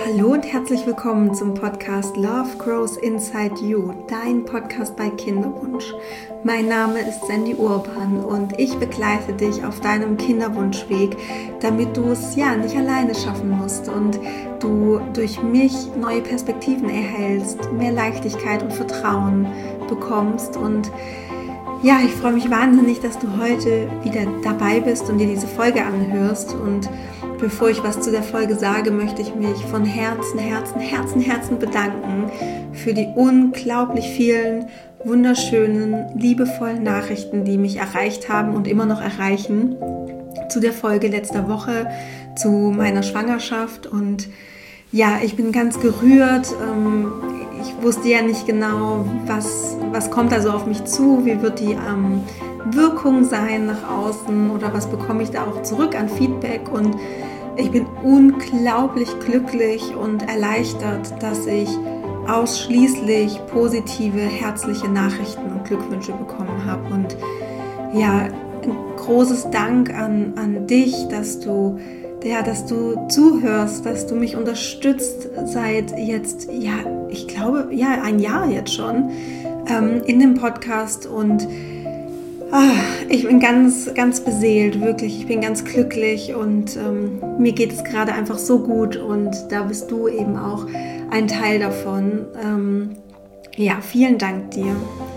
Hallo und herzlich willkommen zum Podcast Love Grows Inside You, dein Podcast bei Kinderwunsch. Mein Name ist Sandy Urban und ich begleite dich auf deinem Kinderwunschweg, damit du es nicht alleine schaffen musst und du durch mich neue Perspektiven erhältst, mehr Leichtigkeit und Vertrauen bekommst. Und ich freue mich wahnsinnig, dass du heute wieder dabei bist und dir diese Folge anhörst. Und bevor ich was zu der Folge sage, möchte ich mich von Herzen bedanken für die unglaublich vielen, wunderschönen, liebevollen Nachrichten, die mich erreicht haben und immer noch erreichen zu der Folge letzter Woche, zu meiner Schwangerschaft. Und ich bin ganz gerührt. Ich wusste ja nicht genau, was kommt da so auf mich zu, wie wird die Wirkung sein nach außen oder was bekomme ich da auch zurück an Feedback. Und ich bin unglaublich glücklich und erleichtert, dass ich ausschließlich positive, herzliche Nachrichten und Glückwünsche bekommen habe. Und ein großes Dank an dich, dass du zuhörst, dass du mich unterstützt seit jetzt, ich glaube, ein Jahr jetzt schon in dem Podcast. Und ich bin ganz, ganz beseelt, wirklich. Ich bin ganz glücklich und mir geht es gerade einfach so gut und da bist du eben auch ein Teil davon. Vielen Dank dir.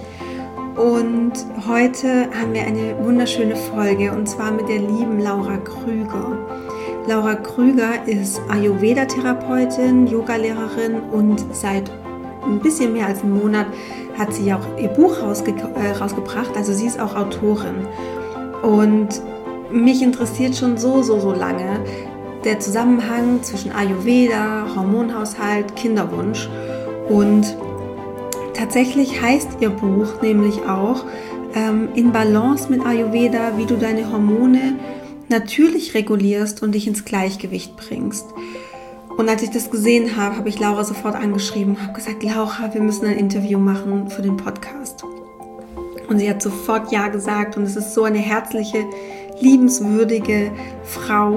Und heute haben wir eine wunderschöne Folge und zwar mit der lieben Laura Krüger. Laura Krüger ist Ayurveda-Therapeutin, Yogalehrerin und seit ein bisschen mehr als einem Monat hat sie auch ihr Buch rausgebracht, also sie ist auch Autorin. Und mich interessiert schon so lange der Zusammenhang zwischen Ayurveda, Hormonhaushalt, Kinderwunsch. Und tatsächlich heißt ihr Buch nämlich auch In Balance mit Ayurveda, wie du deine Hormone natürlich regulierst und dich ins Gleichgewicht bringst. Und als ich das gesehen habe, habe ich Laura sofort angeschrieben und habe gesagt, Laura, wir müssen ein Interview machen für den Podcast. Und sie hat sofort ja gesagt und es ist so eine herzliche, liebenswürdige Frau.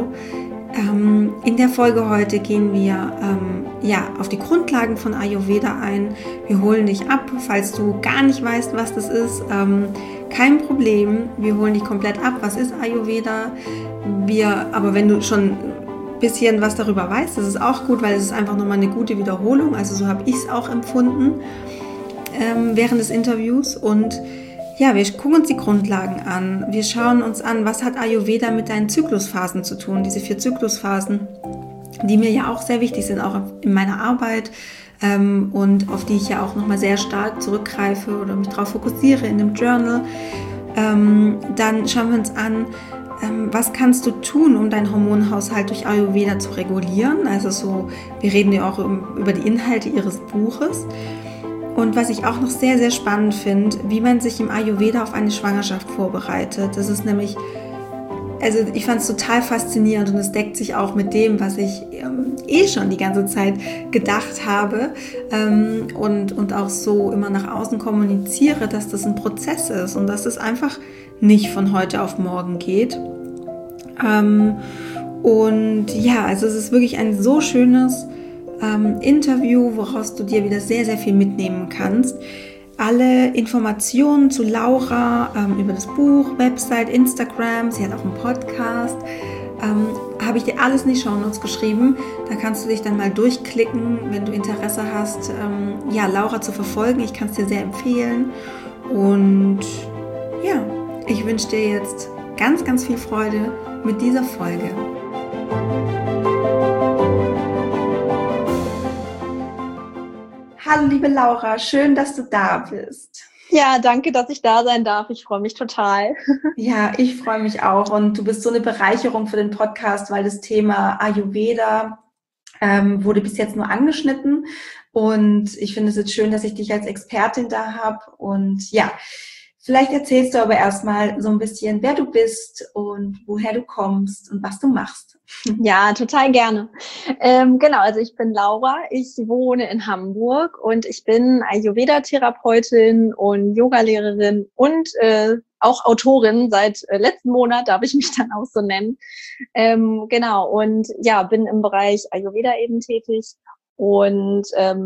In der Folge heute gehen wir auf die Grundlagen von Ayurveda ein. Wir holen dich ab, falls du gar nicht weißt, was das ist. Kein Problem, wir holen dich komplett ab. Was ist Ayurveda? Aber wenn du schon bisschen was darüber weiß, das ist auch gut, weil es ist einfach nochmal eine gute Wiederholung, also so habe ich es auch empfunden während des Interviews. Und wir gucken uns die Grundlagen an, wir schauen uns an, was hat Ayurveda mit deinen Zyklusphasen zu tun, diese 4 Zyklusphasen, die mir ja auch sehr wichtig sind, auch in meiner Arbeit und auf die ich ja auch nochmal sehr stark zurückgreife oder mich darauf fokussiere in dem Journal. Dann schauen wir uns an, was kannst du tun, um deinen Hormonhaushalt durch Ayurveda zu regulieren? Also wir reden ja auch über die Inhalte ihres Buches. Und was ich auch noch sehr, sehr spannend finde, wie man sich im Ayurveda auf eine Schwangerschaft vorbereitet. Das ist nämlich, ich fand es total faszinierend und es deckt sich auch mit dem, was ich schon die ganze Zeit gedacht habe und auch so immer nach außen kommuniziere, dass das ein Prozess ist und dass es einfach nicht von heute auf morgen geht. Es ist wirklich ein so schönes Interview, woraus du dir wieder sehr, sehr viel mitnehmen kannst. Alle Informationen zu Laura über das Buch, Website, Instagram, sie hat auch einen Podcast, habe ich dir alles in die Shownotes geschrieben. Da kannst du dich dann mal durchklicken, wenn du Interesse hast, Laura zu verfolgen. Ich kann es dir sehr empfehlen. Und ich wünsche dir jetzt ganz, ganz viel Freude mit dieser Folge. Hallo liebe Laura, schön, dass du da bist. Ja, danke, dass ich da sein darf. Ich freue mich total. Ja, ich freue mich auch und du bist so eine Bereicherung für den Podcast, weil das Thema Ayurveda wurde bis jetzt nur angeschnitten und ich finde es jetzt schön, dass ich dich als Expertin da habe und vielleicht erzählst du aber erstmal so ein bisschen, wer du bist und woher du kommst und was du machst. Ja, total gerne. Also ich bin Laura, ich wohne in Hamburg und ich bin Ayurveda-Therapeutin und Yogalehrerin und auch Autorin seit letzten Monat, darf ich mich dann auch so nennen. Genau, und ja, bin im Bereich Ayurveda eben tätig und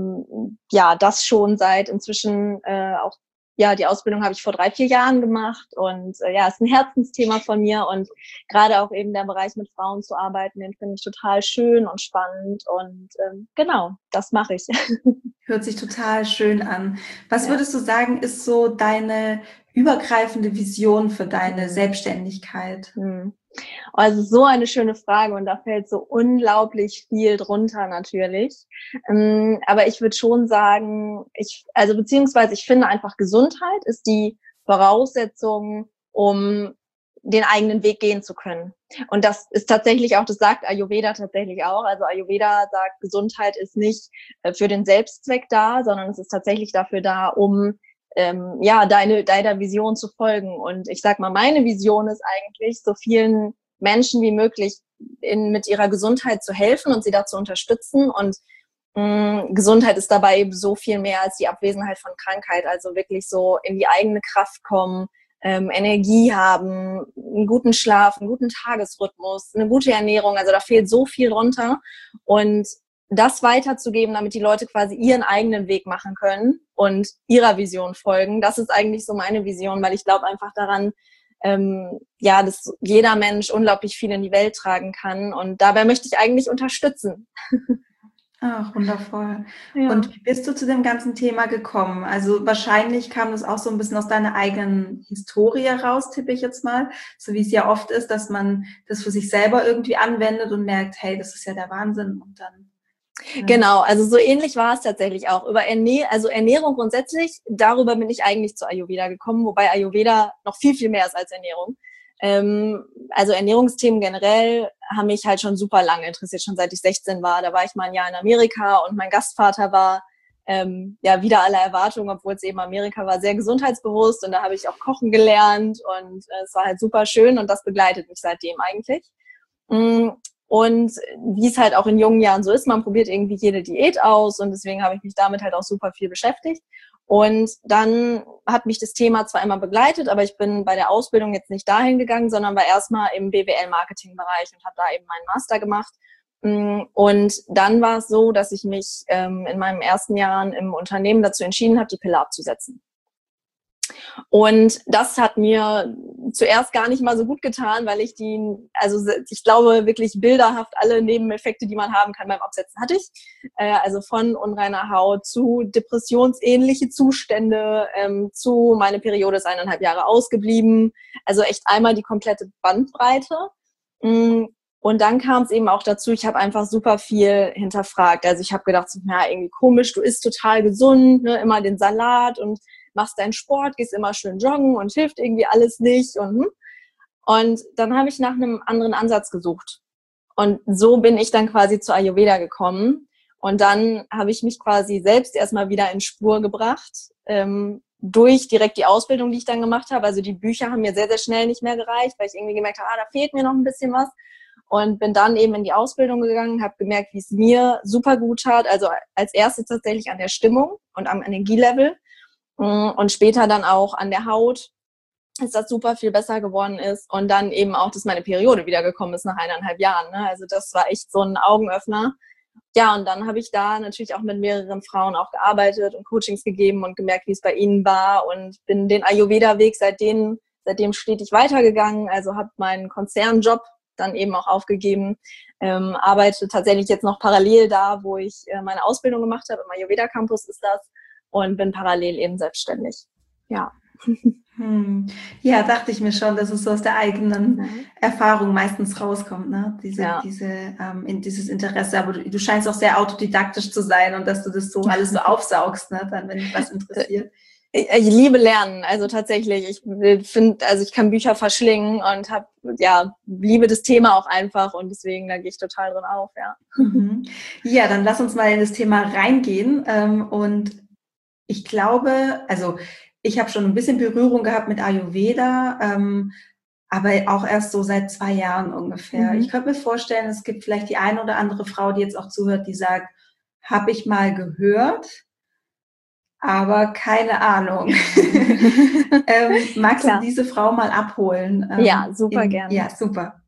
ja, das schon seit inzwischen auch, ja, die Ausbildung habe ich vor 3-4 Jahren gemacht und ja, ist ein Herzensthema von mir und gerade auch eben der Bereich mit Frauen zu arbeiten, den finde ich total schön und spannend und genau, das mache ich. Hört sich total schön an. Was Ja. würdest du sagen, ist so deine übergreifende Vision für deine Selbstständigkeit? Also so eine schöne Frage und da fällt so unglaublich viel drunter natürlich. Aber ich würde schon sagen, beziehungsweise ich finde einfach Gesundheit ist die Voraussetzung, um den eigenen Weg gehen zu können. Und das ist tatsächlich auch, das sagt Ayurveda tatsächlich auch. Also Ayurveda sagt, Gesundheit ist nicht für den Selbstzweck da, sondern es ist tatsächlich dafür da, um ja, deiner Vision zu folgen. Und ich sag mal, meine Vision ist eigentlich, so vielen Menschen wie möglich mit ihrer Gesundheit zu helfen und sie da zu unterstützen. Und Gesundheit ist dabei eben so viel mehr als die Abwesenheit von Krankheit. Also wirklich so in die eigene Kraft kommen, Energie haben, einen guten Schlaf, einen guten Tagesrhythmus, eine gute Ernährung. Also da fehlt so viel drunter. Und das weiterzugeben, damit die Leute quasi ihren eigenen Weg machen können und ihrer Vision folgen, das ist eigentlich so meine Vision, weil ich glaube einfach daran, ja, dass jeder Mensch unglaublich viel in die Welt tragen kann und dabei möchte ich eigentlich unterstützen. Ach, wundervoll. Ja. Und wie bist du zu dem ganzen Thema gekommen? Also wahrscheinlich kam das auch so ein bisschen aus deiner eigenen Historie raus, tippe ich jetzt mal. So wie es ja oft ist, dass man das für sich selber irgendwie anwendet und merkt, hey, das ist ja der Wahnsinn. Und dann Genau, also so ähnlich war es tatsächlich auch. Über Ernährung grundsätzlich, darüber bin ich eigentlich zu Ayurveda gekommen, wobei Ayurveda noch viel, viel mehr ist als Ernährung. Also Ernährungsthemen generell haben mich halt schon super lange interessiert, schon seit ich 16 war. Da war ich mal ein Jahr in Amerika und mein Gastvater war ja wieder aller Erwartungen, obwohl es eben Amerika war, sehr gesundheitsbewusst und da habe ich auch kochen gelernt und es war halt super schön und das begleitet mich seitdem eigentlich. Und wie es halt auch in jungen Jahren so ist, man probiert irgendwie jede Diät aus und deswegen habe ich mich damit halt auch super viel beschäftigt. Und dann hat mich das Thema zwar immer begleitet, aber ich bin bei der Ausbildung jetzt nicht dahin gegangen, sondern war erstmal im BWL-Marketing-Bereich und habe da eben meinen Master gemacht. Und dann war es so, dass ich mich in meinen ersten Jahren im Unternehmen dazu entschieden habe, die Pille abzusetzen. Und das hat mir zuerst gar nicht mal so gut getan, weil ich ich glaube wirklich bilderhaft alle Nebeneffekte, die man haben kann beim Absetzen, hatte ich. Also von unreiner Haut zu depressionsähnliche Zustände, zu meine Periode ist 1,5 Jahre ausgeblieben. Also echt einmal die komplette Bandbreite. Und dann kam es eben auch dazu, ich habe einfach super viel hinterfragt. Also ich habe gedacht, ja, irgendwie komisch, du isst total gesund, ne, immer den Salat und machst deinen Sport, gehst immer schön joggen und hilft irgendwie alles nicht. Und dann habe ich nach einem anderen Ansatz gesucht. Und so bin ich dann quasi zu Ayurveda gekommen. Und dann habe ich mich quasi selbst erstmal wieder in Spur gebracht, durch direkt die Ausbildung, die ich dann gemacht habe. Also die Bücher haben mir sehr, sehr schnell nicht mehr gereicht, weil ich irgendwie gemerkt habe, da fehlt mir noch ein bisschen was. Und bin dann eben in die Ausbildung gegangen, habe gemerkt, wie es mir super gut tat. Also als erstes tatsächlich an der Stimmung und am Energielevel. Und später dann auch an der Haut, dass das super viel besser geworden ist. Und dann eben auch, dass meine Periode wiedergekommen ist nach 1,5 Jahren. Ne? Also das war echt so ein Augenöffner. Ja, und dann habe ich da natürlich auch mit mehreren Frauen auch gearbeitet und Coachings gegeben und gemerkt, wie es bei ihnen war. Und bin den Ayurveda-Weg seitdem stetig weitergegangen. Also habe meinen Konzernjob dann eben auch aufgegeben. Arbeite tatsächlich jetzt noch parallel da, wo ich meine Ausbildung gemacht habe. Im Ayurveda Campus ist das. Und bin parallel eben selbstständig. Ja. Ja, dachte ich mir schon, dass es so aus der eigenen Erfahrung meistens rauskommt, ne? Dieses Interesse. Aber du scheinst auch sehr autodidaktisch zu sein und dass du das so alles so aufsaugst, ne? Dann, wenn dich was interessiert. Ich liebe Lernen, also tatsächlich. Ich kann Bücher verschlingen und liebe das Thema auch einfach und deswegen, da gehe ich total drin auf, ja. Ja, dann lass uns mal in das Thema reingehen. Und ich glaube, also ich habe schon ein bisschen Berührung gehabt mit Ayurveda, aber auch erst so seit 2 Jahren ungefähr. Ich könnte mir vorstellen, es gibt vielleicht die eine oder andere Frau, die jetzt auch zuhört, die sagt, habe ich mal gehört, aber keine Ahnung. Magst du diese Frau mal abholen? Ja, super gerne. Ja, super.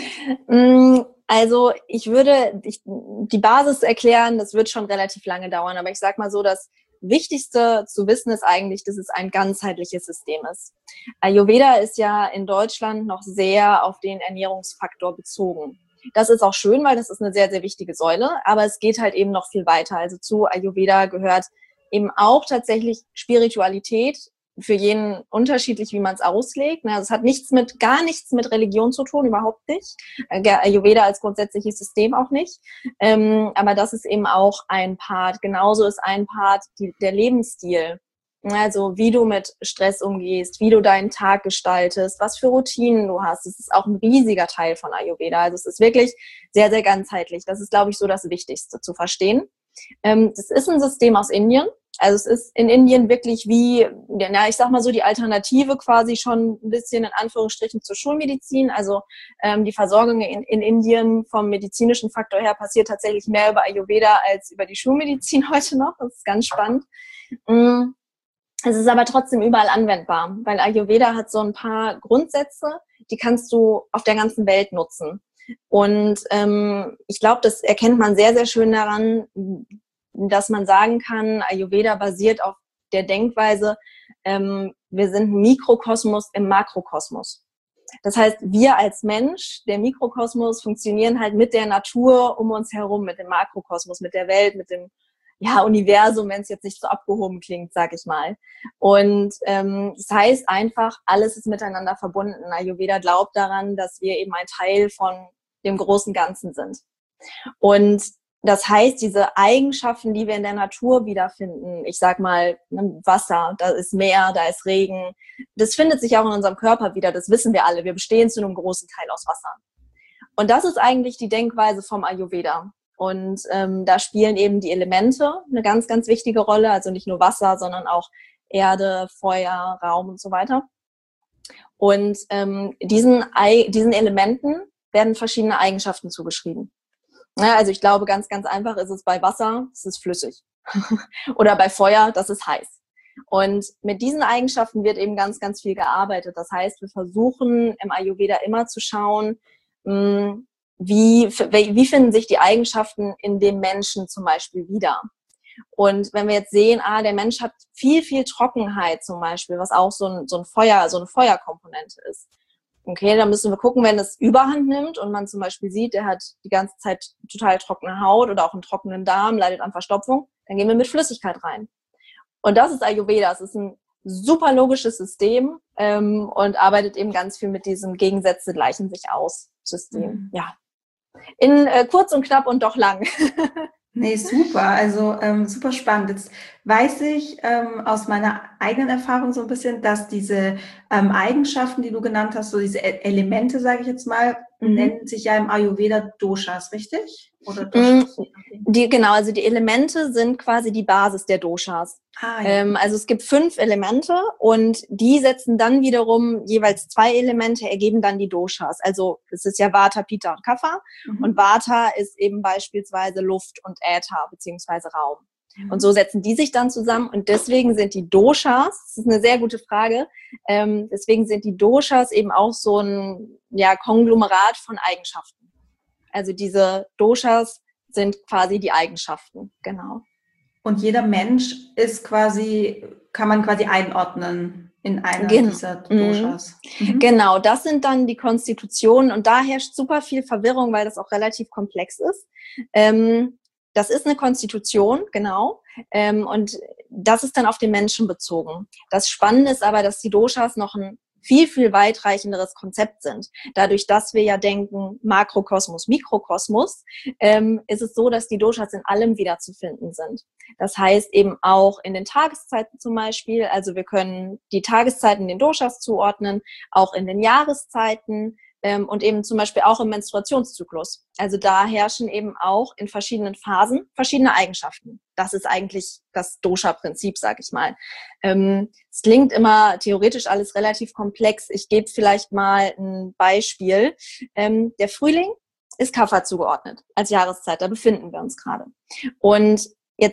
Also ich würde die Basis erklären, das wird schon relativ lange dauern, aber ich sag mal so, das Wichtigste zu wissen ist eigentlich, dass es ein ganzheitliches System ist. Ayurveda ist ja in Deutschland noch sehr auf den Ernährungsfaktor bezogen. Das ist auch schön, weil das ist eine sehr, sehr wichtige Säule, aber es geht halt eben noch viel weiter. Also zu Ayurveda gehört eben auch tatsächlich Spiritualität, für jeden unterschiedlich, wie man es auslegt. Also es hat gar nichts mit Religion zu tun, überhaupt nicht. Ayurveda als grundsätzliches System auch nicht. Aber das ist eben auch ein Part. Genauso ist ein Part der Lebensstil. Also wie du mit Stress umgehst, wie du deinen Tag gestaltest, was für Routinen du hast. Das ist auch ein riesiger Teil von Ayurveda. Also es ist wirklich sehr, sehr ganzheitlich. Das ist, glaube ich, so das Wichtigste zu verstehen. Das ist ein System aus Indien. Also es ist in Indien wirklich wie, ich sag mal so, die Alternative quasi schon ein bisschen in Anführungsstrichen zur Schulmedizin. Also die Versorgung in Indien vom medizinischen Faktor her passiert tatsächlich mehr über Ayurveda als über die Schulmedizin heute noch. Das ist ganz spannend. Es ist aber trotzdem überall anwendbar, weil Ayurveda hat so ein paar Grundsätze, die kannst du auf der ganzen Welt nutzen. Und ich glaube, das erkennt man sehr, sehr schön daran, dass man sagen kann, Ayurveda basiert auf der Denkweise, wir sind ein Mikrokosmos im Makrokosmos. Das heißt, wir als Mensch, der Mikrokosmos, funktionieren halt mit der Natur um uns herum, mit dem Makrokosmos, mit der Welt, mit dem Universum, wenn es jetzt nicht so abgehoben klingt, sag ich mal. Und das heißt einfach, alles ist miteinander verbunden. Ayurveda glaubt daran, dass wir eben ein Teil von dem großen Ganzen sind. Und das heißt, diese Eigenschaften, die wir in der Natur wiederfinden, ich sag mal, Wasser, da ist Meer, da ist Regen, das findet sich auch in unserem Körper wieder, das wissen wir alle. Wir bestehen zu einem großen Teil aus Wasser. Und das ist eigentlich die Denkweise vom Ayurveda. Und da spielen eben die Elemente eine ganz, ganz wichtige Rolle, also nicht nur Wasser, sondern auch Erde, Feuer, Raum und so weiter. Und diesen Elementen werden verschiedene Eigenschaften zugeschrieben. Ja, also ich glaube, ganz, ganz einfach ist es bei Wasser, es ist flüssig. Oder bei Feuer, das ist heiß. Und mit diesen Eigenschaften wird eben ganz, ganz viel gearbeitet. Das heißt, wir versuchen im Ayurveda immer zu schauen, wie finden sich die Eigenschaften in dem Menschen zum Beispiel wieder. Und wenn wir jetzt sehen, der Mensch hat viel, viel Trockenheit zum Beispiel, was auch so eine Feuerkomponente ist. Okay, dann müssen wir gucken, wenn es Überhand nimmt und man zum Beispiel sieht, der hat die ganze Zeit total trockene Haut oder auch einen trockenen Darm, leidet an Verstopfung, dann gehen wir mit Flüssigkeit rein. Und das ist Ayurveda. Es ist ein super logisches System und arbeitet eben ganz viel mit diesem Gegensätze gleichen sich aus System. Ja, in kurz und knapp und doch lang. Nee, super. Also super spannend. Jetzt weiß ich aus meiner eigenen Erfahrung so ein bisschen, dass diese Eigenschaften, die du genannt hast, so diese Elemente, sage ich jetzt mal, nennen sich ja im Ayurveda Doshas, richtig? Oder Doshas? Genau, also die Elemente sind quasi die Basis der Doshas. Ja. Also es gibt 5 Elemente und die setzen dann wiederum jeweils 2 Elemente, ergeben dann die Doshas. Also es ist ja Vata, Pitta und Kapha und Vata ist eben beispielsweise Luft und Äther beziehungsweise Raum. Und so setzen die sich dann zusammen und deswegen sind die Doshas, das ist eine sehr gute Frage, deswegen sind die Doshas eben auch so ein Konglomerat von Eigenschaften. Also diese Doshas sind quasi die Eigenschaften, genau. Und jeder Mensch kann man quasi einordnen in einer dieser Doshas. Genau, das sind dann die Konstitutionen und da herrscht super viel Verwirrung, weil das auch relativ komplex ist. Das ist eine Konstitution, genau, und das ist dann auf den Menschen bezogen. Das Spannende ist aber, dass die Doshas noch ein viel, viel weitreichenderes Konzept sind. Dadurch, dass wir ja denken, Makrokosmos, Mikrokosmos, ist es so, dass die Doshas in allem wiederzufinden sind. Das heißt eben auch in den Tageszeiten zum Beispiel, also wir können die Tageszeiten den Doshas zuordnen, auch in den Jahreszeiten, und eben zum Beispiel auch im Menstruationszyklus. Also da herrschen eben auch in verschiedenen Phasen verschiedene Eigenschaften. Das ist eigentlich das Dosha-Prinzip, sag ich mal. Es klingt immer theoretisch alles relativ komplex. Ich gebe vielleicht mal ein Beispiel. Der Frühling ist Kapha zugeordnet als Jahreszeit. Da befinden wir uns gerade. Und jetzt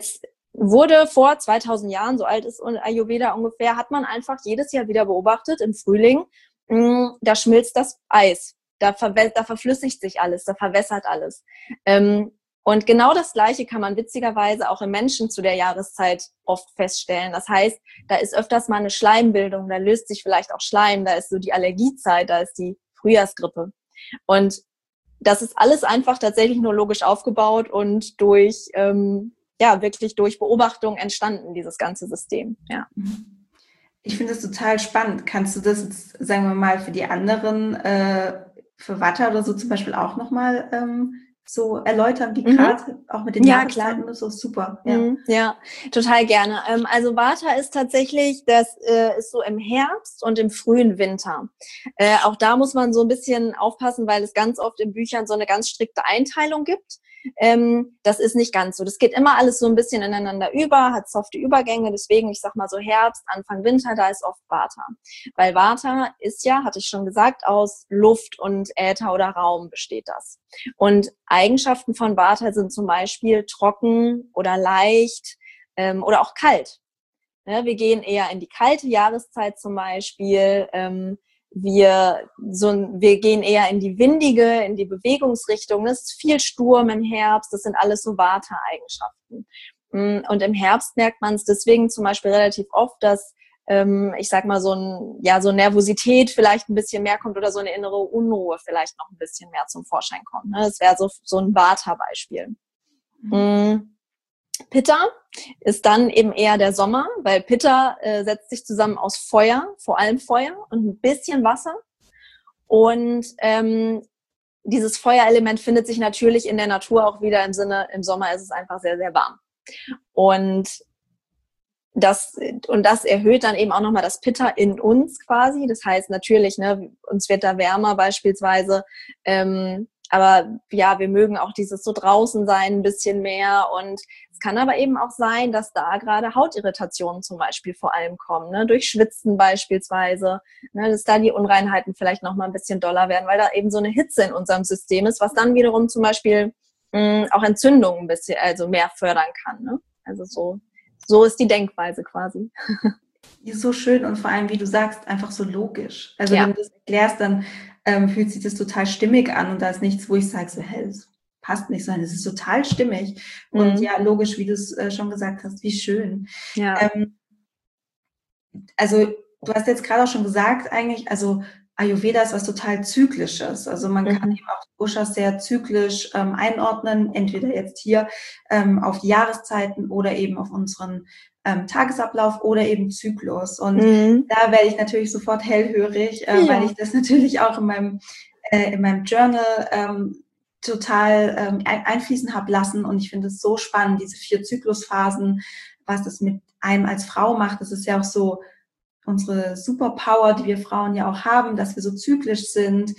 wurde vor 2000 Jahren, so alt ist Ayurveda ungefähr, hat man einfach jedes Jahr wieder beobachtet im Frühling, da schmilzt das Eis, da verflüssigt sich alles, da verwässert alles. Und genau das Gleiche kann man witzigerweise auch im Menschen zu der Jahreszeit oft feststellen. Das heißt, da ist öfters mal eine Schleimbildung, da löst sich vielleicht auch Schleim, da ist so die Allergiezeit, da ist die Frühjahrsgrippe. Und das ist alles einfach tatsächlich nur logisch aufgebaut und durch, wirklich durch Beobachtung entstanden, dieses ganze System. Ja. Ich finde das total spannend. Kannst du das jetzt, sagen wir mal, für die anderen, für Vata oder so zum Beispiel auch nochmal so erläutern, wie gerade auch mit den Jahreszeiten und so? Super. Ja, total gerne. Also Vata ist tatsächlich, das ist so im Herbst und im frühen Winter. Auch da muss man so ein bisschen aufpassen, weil es ganz oft in Büchern so eine ganz strikte Einteilung gibt. Das ist nicht ganz so. Das geht immer alles so ein bisschen ineinander über, hat softe Übergänge. Deswegen, ich sag mal so Herbst, Anfang Winter, da ist oft Vata. Weil Vata ist ja, hatte ich schon gesagt, aus Luft und Äther oder Raum besteht das. Und Eigenschaften von Vata sind zum Beispiel trocken oder leicht oder auch kalt. Wir gehen eher in die kalte Jahreszeit zum Beispiel. Wir gehen eher in die windige, in die Bewegungsrichtung. Es ist viel Sturm im Herbst. Das sind alles so Vata-Eigenschaften. Und im Herbst merkt man es deswegen zum Beispiel relativ oft, dass ich sag mal, so Nervosität vielleicht ein bisschen mehr kommt oder so eine innere Unruhe vielleicht noch ein bisschen mehr zum Vorschein kommt. Das wäre so ein Vata-Beispiel. Pitta ist dann eben eher der Sommer, weil Pitta setzt sich zusammen aus Feuer, vor allem Feuer und ein bisschen Wasser. Und dieses Feuerelement findet sich natürlich in der Natur auch wieder im Sommer ist es einfach sehr, sehr warm. Und das erhöht dann eben auch nochmal das Pitta in uns quasi. Das heißt natürlich, uns wird da wärmer beispielsweise. Aber ja, wir mögen auch dieses so draußen sein ein bisschen mehr. Und es kann aber eben auch sein, dass da gerade Hautirritationen zum Beispiel vor allem kommen, durch Schwitzen beispielsweise, dass da die Unreinheiten vielleicht nochmal ein bisschen doller werden, weil da eben so eine Hitze in unserem System ist, was dann wiederum zum Beispiel auch Entzündungen ein bisschen, also mehr fördern kann. Also so ist die Denkweise quasi. Die ist so schön und vor allem, wie du sagst, einfach so logisch. Also wenn du das erklärst, dann fühlt sich das total stimmig an und da ist nichts, wo ich sage, so, das passt nicht, sondern es ist total stimmig. Und ja, logisch, wie du es schon gesagt hast, wie schön. Ja. Also du hast jetzt gerade auch schon gesagt, eigentlich, also Ayurveda ist was total Zyklisches. Also man kann eben auch die Doshas sehr zyklisch einordnen, entweder jetzt hier auf die Jahreszeiten oder eben auf unseren Tagesablauf oder eben Zyklus. Und da werde ich natürlich sofort hellhörig, weil ich das natürlich auch in meinem Journal total einfließen habe lassen. Und ich finde es so spannend, diese 4 Zyklusphasen, was das mit einem als Frau macht. Das ist ja auch so unsere Superpower, die wir Frauen ja auch haben, dass wir so zyklisch sind.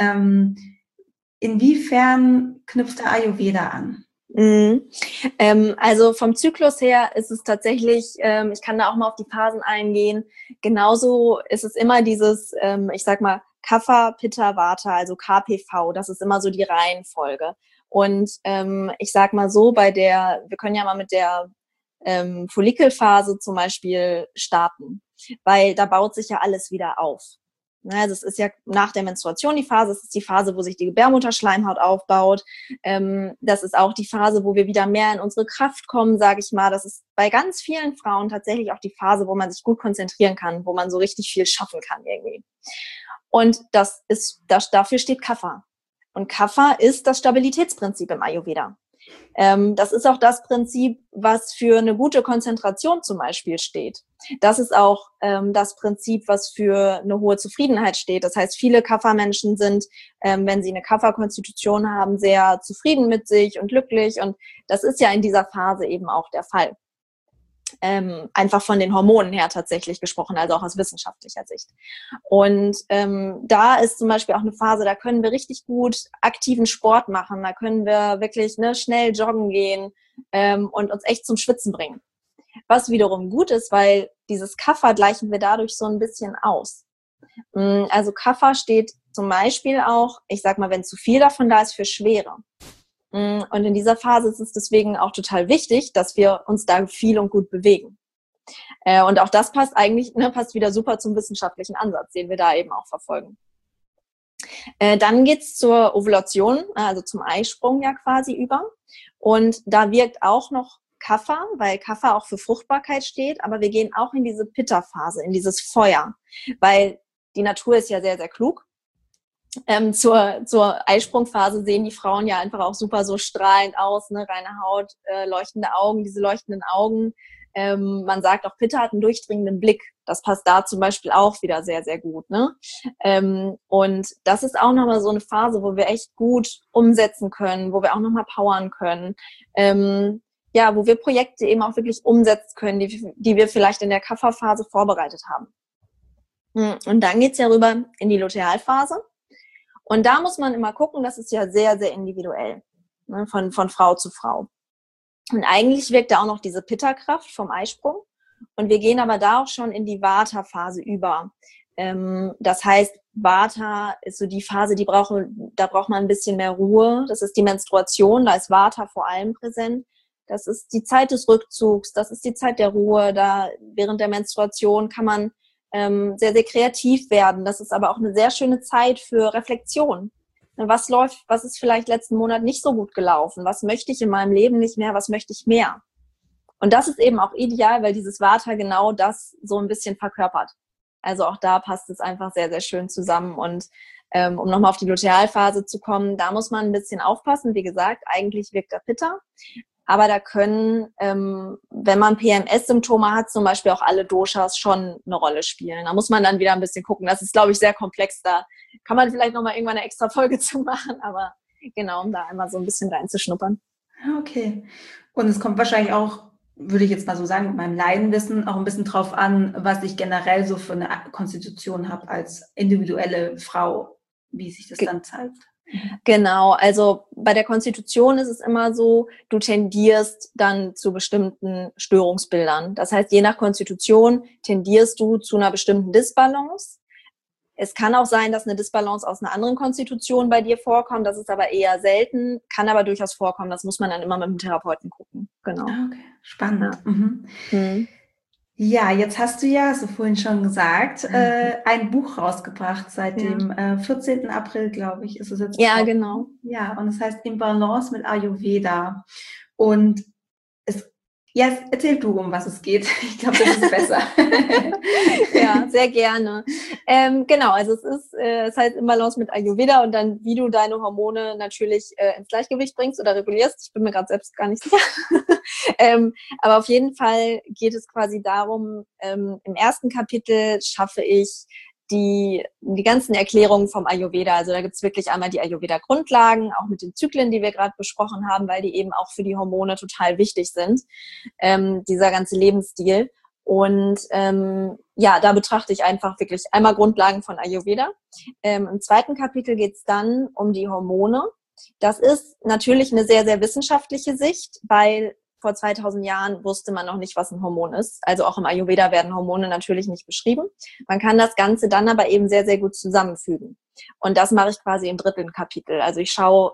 Inwiefern knüpft der Ayurveda an? Also vom Zyklus her ist es tatsächlich, ich kann da auch mal auf die Phasen eingehen, genauso ist es immer dieses, ich sag mal, Kapha, Pitta, Vata, also KPV, das ist immer so die Reihenfolge. Und ich sag mal so, wir können ja mal mit der Follikelphase zum Beispiel starten, weil da baut sich ja alles wieder auf. Das ist ja nach der Menstruation die Phase, das ist die Phase, wo sich die Gebärmutterschleimhaut aufbaut. Das ist auch die Phase, wo wir wieder mehr in unsere Kraft kommen, sage ich mal. Das ist bei ganz vielen Frauen tatsächlich auch die Phase, wo man sich gut konzentrieren kann, wo man so richtig viel schaffen kann irgendwie. Und dafür steht Kapha. Und Kapha ist das Stabilitätsprinzip im Ayurveda. Das ist auch das Prinzip, was für eine gute Konzentration zum Beispiel steht. Das ist auch das Prinzip, was für eine hohe Zufriedenheit steht. Das heißt, viele Kapha-Menschen sind, wenn sie eine Kapha-Konstitution haben, sehr zufrieden mit sich und glücklich. Und das ist ja in dieser Phase eben auch der Fall. Einfach von den Hormonen her tatsächlich gesprochen, also auch aus wissenschaftlicher Sicht. Und da ist zum Beispiel auch eine Phase, da können wir richtig gut aktiven Sport machen, da können wir wirklich schnell joggen gehen und uns echt zum Schwitzen bringen. Was wiederum gut ist, weil dieses Kapha gleichen wir dadurch so ein bisschen aus. Also Kapha steht zum Beispiel auch, ich sag mal, wenn zu viel davon da ist, für Schwere. Und in dieser Phase ist es deswegen auch total wichtig, dass wir uns da viel und gut bewegen. Und auch das passt eigentlich, passt wieder super zum wissenschaftlichen Ansatz, den wir da eben auch verfolgen. Dann geht's zur Ovulation, also zum Eisprung ja quasi über. Und da wirkt auch noch Kapha, weil Kapha auch für Fruchtbarkeit steht, aber wir gehen auch in diese Pitta-Phase, in dieses Feuer, weil die Natur ist ja sehr, sehr klug. Zur Eisprungphase sehen die Frauen ja einfach auch super so strahlend aus, ne? Reine Haut, leuchtende Augen, diese leuchtenden Augen. Man sagt auch, Pitta hat einen durchdringenden Blick. Das passt da zum Beispiel auch wieder sehr, sehr gut. Ne? Und das ist auch nochmal so eine Phase, wo wir echt gut umsetzen können, wo wir auch nochmal powern können. Wo wir Projekte eben auch wirklich umsetzen können, die wir vielleicht in der Kapha-Phase vorbereitet haben. Und dann geht's ja rüber in die Lutealphase. Und da muss man immer gucken, das ist ja sehr, sehr individuell, ne, von Frau zu Frau. Und eigentlich wirkt da auch noch diese Pitta-Kraft vom Eisprung. Und wir gehen aber da auch schon in die Vata-Phase über. Das heißt, Vata ist so die Phase, da braucht man ein bisschen mehr Ruhe. Das ist die Menstruation, da ist Vata vor allem präsent. Das ist die Zeit des Rückzugs, das ist die Zeit der Ruhe. Da während der Menstruation kann man sehr, sehr kreativ werden. Das ist aber auch eine sehr schöne Zeit für Reflexion. Was ist vielleicht letzten Monat nicht so gut gelaufen? Was möchte ich in meinem Leben nicht mehr? Was möchte ich mehr? Und das ist eben auch ideal, weil dieses Vata genau das so ein bisschen verkörpert. Also auch da passt es einfach sehr, sehr schön zusammen. Und um nochmal auf die Lutealphase zu kommen, da muss man ein bisschen aufpassen. Wie gesagt, eigentlich wirkt der Pitta. Aber da können, wenn man PMS-Symptome hat, zum Beispiel auch alle Doshas schon eine Rolle spielen. Da muss man dann wieder ein bisschen gucken. Das ist, glaube ich, sehr komplex. Da kann man vielleicht nochmal irgendwann eine extra Folge zu machen. Aber genau, um da einmal so ein bisschen reinzuschnuppern. Okay. Und es kommt wahrscheinlich auch, würde ich jetzt mal so sagen, mit meinem Laienwissen auch ein bisschen drauf an, was ich generell so für eine Konstitution habe als individuelle Frau, wie sich das dann zeigt. Genau, also bei der Konstitution ist es immer so, du tendierst dann zu bestimmten Störungsbildern. Das heißt, je nach Konstitution tendierst du zu einer bestimmten Disbalance. Es kann auch sein, dass eine Disbalance aus einer anderen Konstitution bei dir vorkommt. Das ist aber eher selten, kann aber durchaus vorkommen. Das muss man dann immer mit dem Therapeuten gucken. Genau. Okay, spannend. Ja. Mhm. Ja, jetzt hast du ja, hast du vorhin schon gesagt, ein Buch rausgebracht seit dem 14. April, glaube ich, ist es jetzt. Ja, genau. Ja, und es heißt In Balance mit Ayurveda. Und erzähl du, um was es geht. Ich glaube, das ist besser. Ja, sehr gerne. Genau, also es heißt In Balance mit Ayurveda und dann, wie du deine Hormone natürlich ins Gleichgewicht bringst oder regulierst. Ich bin mir gerade selbst gar nicht sicher. Aber auf jeden Fall geht es quasi darum, im ersten Kapitel schaffe ich die ganzen Erklärungen vom Ayurveda. Also da gibt's wirklich einmal die Ayurveda-Grundlagen, auch mit den Zyklen, die wir gerade besprochen haben, weil die eben auch für die Hormone total wichtig sind, dieser ganze Lebensstil. Und da betrachte ich einfach wirklich einmal Grundlagen von Ayurveda. Im zweiten Kapitel geht's dann um die Hormone. Das ist natürlich eine sehr, sehr wissenschaftliche Sicht, weil vor 2000 Jahren wusste man noch nicht, was ein Hormon ist. Also auch im Ayurveda werden Hormone natürlich nicht beschrieben. Man kann das Ganze dann aber eben sehr, sehr gut zusammenfügen. Und das mache ich quasi im dritten Kapitel. Also ich schaue,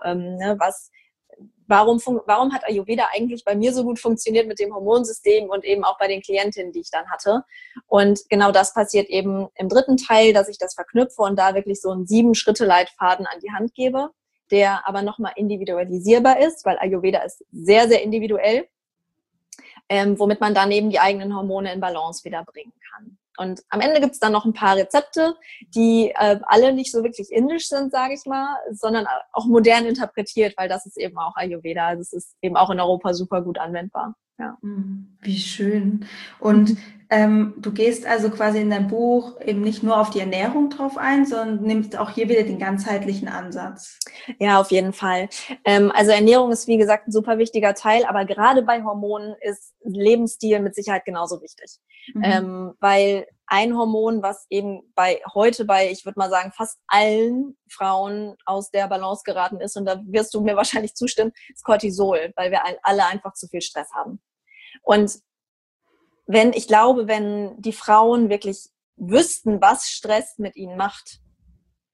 warum hat Ayurveda eigentlich bei mir so gut funktioniert mit dem Hormonsystem und eben auch bei den Klientinnen, die ich dann hatte. Und genau das passiert eben im dritten Teil, dass ich das verknüpfe und da wirklich so einen 7-Schritte-Leitfaden an die Hand gebe, der aber nochmal individualisierbar ist, weil Ayurveda ist sehr, sehr individuell, womit man dann eben die eigenen Hormone in Balance wieder bringen kann. Und am Ende gibt's dann noch ein paar Rezepte, die alle nicht so wirklich indisch sind, sage ich mal, sondern auch modern interpretiert, weil das ist eben auch Ayurveda. Also es ist eben auch in Europa super gut anwendbar. Ja. Wie schön. Und du gehst also quasi in deinem Buch eben nicht nur auf die Ernährung drauf ein, sondern nimmst auch hier wieder den ganzheitlichen Ansatz. Ja, auf jeden Fall. Also Ernährung ist, wie gesagt, ein super wichtiger Teil, aber gerade bei Hormonen ist Lebensstil mit Sicherheit genauso wichtig. Weil ein Hormon, was eben ich würde mal sagen, fast allen Frauen aus der Balance geraten ist, und da wirst du mir wahrscheinlich zustimmen, ist Cortisol, weil wir alle einfach zu viel Stress haben. Und wenn die Frauen wirklich wüssten, was Stress mit ihnen macht,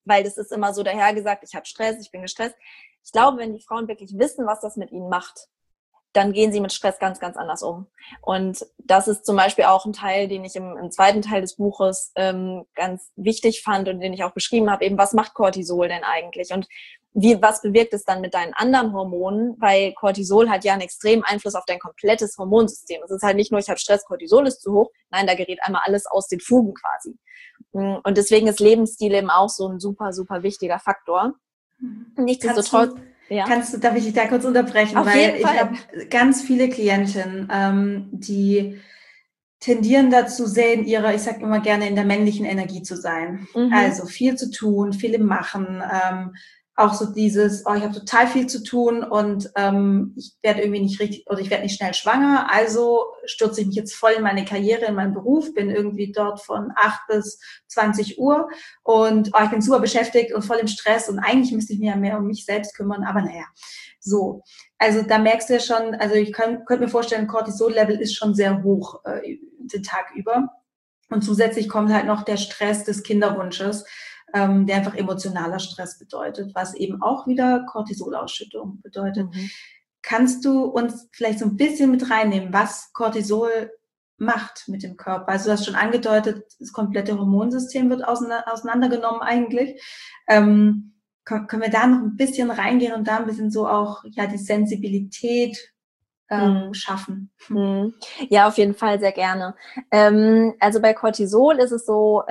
weil das ist immer so dahergesagt, ich habe Stress, ich bin gestresst. Ich glaube, wenn die Frauen wirklich wissen, was das mit ihnen macht, dann gehen sie mit Stress ganz, ganz anders um. Und das ist zum Beispiel auch ein Teil, den ich im zweiten Teil des Buches ganz wichtig fand und den ich auch beschrieben habe, eben was macht Cortisol denn eigentlich und was bewirkt es dann mit deinen anderen Hormonen, weil Cortisol hat ja einen extremen Einfluss auf dein komplettes Hormonsystem. Es ist halt nicht nur, ich habe Stress, Cortisol ist zu hoch, nein, da gerät einmal alles aus den Fugen quasi. Und deswegen ist Lebensstil eben auch so ein super, super wichtiger Faktor. Nichtsdestotrotz, darf ich dich da kurz unterbrechen? Auf weil jeden Fall. Ich habe ganz viele Klientinnen, die tendieren dazu, sehr in ihrer, ich sage immer gerne, in der männlichen Energie zu sein. Also viel zu tun, viel im Machen, auch so dieses, ich habe total viel zu tun und ich werde irgendwie nicht richtig, oder ich werde nicht schnell schwanger, also stürze ich mich jetzt voll in meine Karriere, in meinen Beruf, bin irgendwie dort von 8 bis 20 Uhr und ich bin super beschäftigt und voll im Stress und eigentlich müsste ich mich ja mehr um mich selbst kümmern, aber naja, so. Also da merkst du ja schon, also ich könnte mir vorstellen, Cortisol-Level ist schon sehr hoch den Tag über und zusätzlich kommt halt noch der Stress des Kinderwunsches, der einfach emotionaler Stress bedeutet, was eben auch wieder Cortisolausschüttung bedeutet. Kannst du uns vielleicht so ein bisschen mit reinnehmen, was Cortisol macht mit dem Körper? Also du hast schon angedeutet, das komplette Hormonsystem wird auseinandergenommen eigentlich. Können wir da noch ein bisschen reingehen und da ein bisschen so auch die Sensibilität schaffen? Ja, auf jeden Fall sehr gerne. Also bei Cortisol ist es so,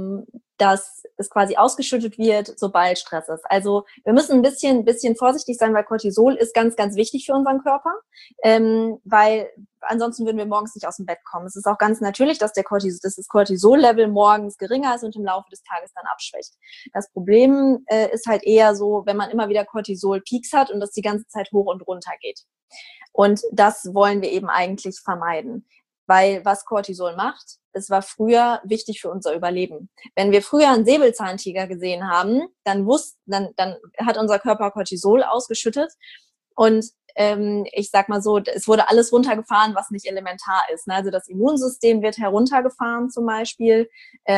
dass es quasi ausgeschüttet wird, sobald Stress ist. Also wir müssen ein bisschen vorsichtig sein, weil Cortisol ist ganz, ganz wichtig für unseren Körper, weil ansonsten würden wir morgens nicht aus dem Bett kommen. Es ist auch ganz natürlich, dass das Cortisol-Level morgens geringer ist und im Laufe des Tages dann abschwächt. Das Problem ist halt eher so, wenn man immer wieder Cortisol-Peaks hat und das die ganze Zeit hoch und runter geht. Und das wollen wir eben eigentlich vermeiden. Weil was Cortisol macht, es war früher wichtig für unser Überleben. Wenn wir früher einen Säbelzahntiger gesehen haben, dann hat unser Körper Cortisol ausgeschüttet und ich sag mal so, es wurde alles runtergefahren, was nicht elementar ist. Also das Immunsystem wird heruntergefahren zum Beispiel.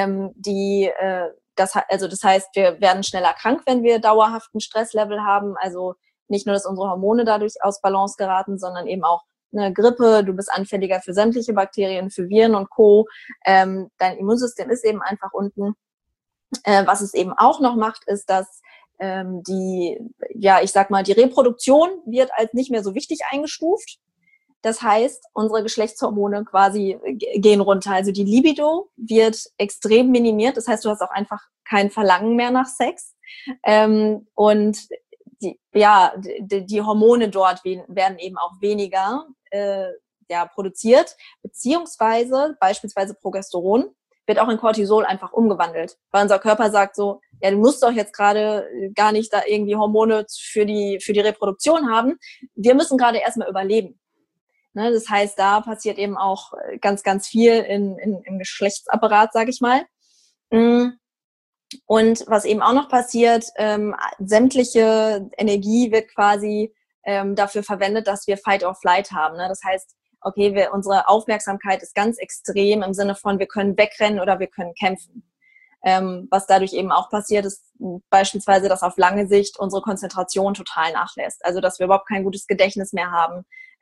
Das heißt, wir werden schneller krank, wenn wir dauerhaften Stresslevel haben. Also nicht nur, dass unsere Hormone dadurch aus Balance geraten, sondern eben auch eine Grippe, du bist anfälliger für sämtliche Bakterien, für Viren und Co. Dein Immunsystem ist eben einfach unten. Was es eben auch noch macht, ist, dass die Reproduktion wird als nicht mehr so wichtig eingestuft. Das heißt, unsere Geschlechtshormone quasi gehen runter. Also die Libido wird extrem minimiert. Das heißt, du hast auch einfach kein Verlangen mehr nach Sex. Und die Hormone dort werden eben auch weniger produziert, beziehungsweise beispielsweise Progesteron wird auch in Cortisol einfach umgewandelt, weil unser Körper sagt so, ja, du musst doch jetzt gerade gar nicht da irgendwie Hormone für die Reproduktion haben, wir müssen gerade erstmal überleben. Ne, das heißt, da passiert eben auch ganz, ganz viel im Geschlechtsapparat, sage ich mal. Und was eben auch noch passiert, sämtliche Energie wird quasi dafür verwendet, dass wir Fight or Flight haben. Ne? Das heißt, okay, unsere Aufmerksamkeit ist ganz extrem im Sinne von, wir können wegrennen oder wir können kämpfen. Was dadurch eben auch passiert, ist beispielsweise, dass auf lange Sicht unsere Konzentration total nachlässt. Also, dass wir überhaupt kein gutes Gedächtnis mehr haben.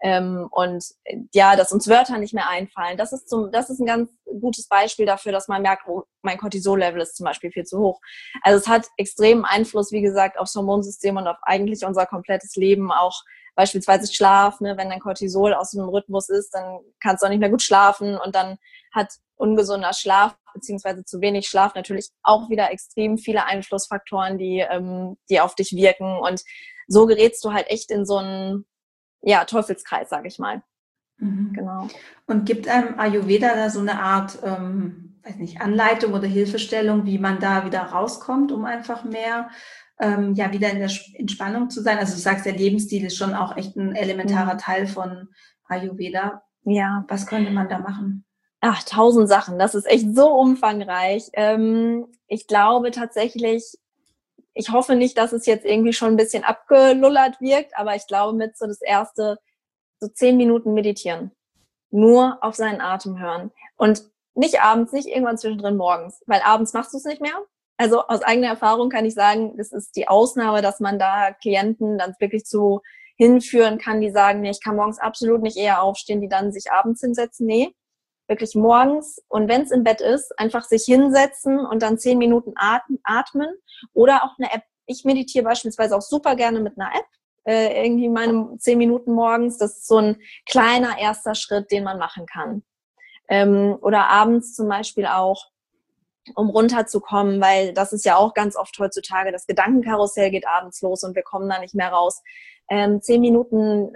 Dass uns Wörter nicht mehr einfallen. Das ist ein ganz gutes Beispiel dafür, dass man merkt, oh, mein Cortisol-Level ist zum Beispiel viel zu hoch. Also es hat extremen Einfluss, wie gesagt, aufs Hormonsystem und auf eigentlich unser komplettes Leben, auch beispielsweise Schlaf. Ne? Wenn dein Cortisol aus dem Rhythmus ist, dann kannst du auch nicht mehr gut schlafen und dann hat ungesunder Schlaf beziehungsweise zu wenig Schlaf natürlich auch wieder extrem viele Einflussfaktoren, die auf dich wirken, und so gerätst du halt echt in so einen Teufelskreis, sage ich mal. Genau. Und gibt einem Ayurveda da so eine Art, Anleitung oder Hilfestellung, wie man da wieder rauskommt, um einfach mehr, wieder in der Entspannung zu sein? Also du sagst, der Lebensstil ist schon auch echt ein elementarer Teil von Ayurveda. Ja. Was könnte man da machen? Ach, 1000 Sachen. Das ist echt so umfangreich. Ich glaube tatsächlich, ich hoffe nicht, dass es jetzt irgendwie schon ein bisschen abgelullert wirkt, aber ich glaube, mit so das erste, so 10 Minuten meditieren. Nur auf seinen Atem hören. Und nicht abends, nicht irgendwann zwischendrin morgens, weil abends machst du es nicht mehr. Also aus eigener Erfahrung kann ich sagen, das ist die Ausnahme, dass man da Klienten dann wirklich zu hinführen kann, die sagen, nee, ich kann morgens absolut nicht eher aufstehen, die dann sich abends hinsetzen. Nee, wirklich morgens und wenn es im Bett ist, einfach sich hinsetzen und dann 10 Minuten atmen oder auch eine App. Ich meditiere beispielsweise auch super gerne mit einer App, irgendwie meine 10 Minuten morgens. Das ist so ein kleiner erster Schritt, den man machen kann. Oder abends zum Beispiel auch, um runterzukommen, weil das ist ja auch ganz oft heutzutage, das Gedankenkarussell geht abends los und wir kommen da nicht mehr raus. 10 Minuten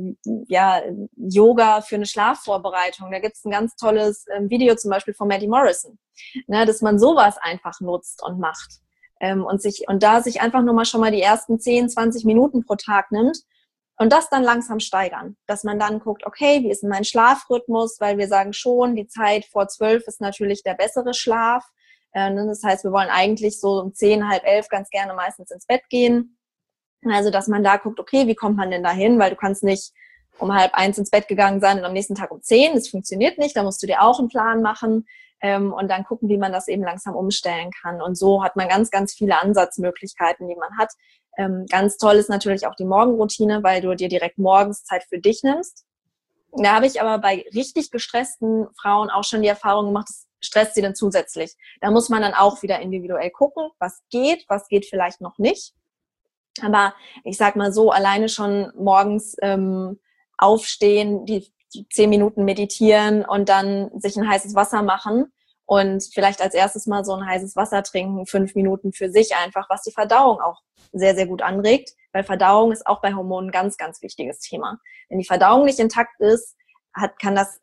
Yoga für eine Schlafvorbereitung. Da gibt es ein ganz tolles Video zum Beispiel von Maddie Morrison, ne, dass man sowas einfach nutzt und macht und da sich einfach nur mal schon mal die ersten 10, 20 Minuten pro Tag nimmt und das dann langsam steigern, dass man dann guckt, okay, wie ist denn mein Schlafrhythmus, weil wir sagen schon, die Zeit vor 12 ist natürlich der bessere Schlaf. Das heißt, wir wollen eigentlich so um 10, halb 11 ganz gerne meistens ins Bett gehen. Also, dass man da guckt, okay, wie kommt man denn da hin? Weil du kannst nicht um 12:30 ins Bett gegangen sein und am nächsten Tag um 10. Das funktioniert nicht. Da musst du dir auch einen Plan machen und dann gucken, wie man das eben langsam umstellen kann. Und so hat man ganz, ganz viele Ansatzmöglichkeiten, die man hat. Ganz toll ist natürlich auch die Morgenroutine, weil du dir direkt morgens Zeit für dich nimmst. Da habe ich aber bei richtig gestressten Frauen auch schon die Erfahrung gemacht, das stresst sie dann zusätzlich. Da muss man dann auch wieder individuell gucken, was geht vielleicht noch nicht. Aber ich sag mal so, alleine schon morgens aufstehen, die 10 Minuten meditieren und dann sich ein heißes Wasser machen und vielleicht als erstes mal so ein heißes Wasser trinken, 5 Minuten für sich einfach, was die Verdauung auch sehr, sehr gut anregt, weil Verdauung ist auch bei Hormonen ein ganz, ganz wichtiges Thema. Wenn die Verdauung nicht intakt ist, ist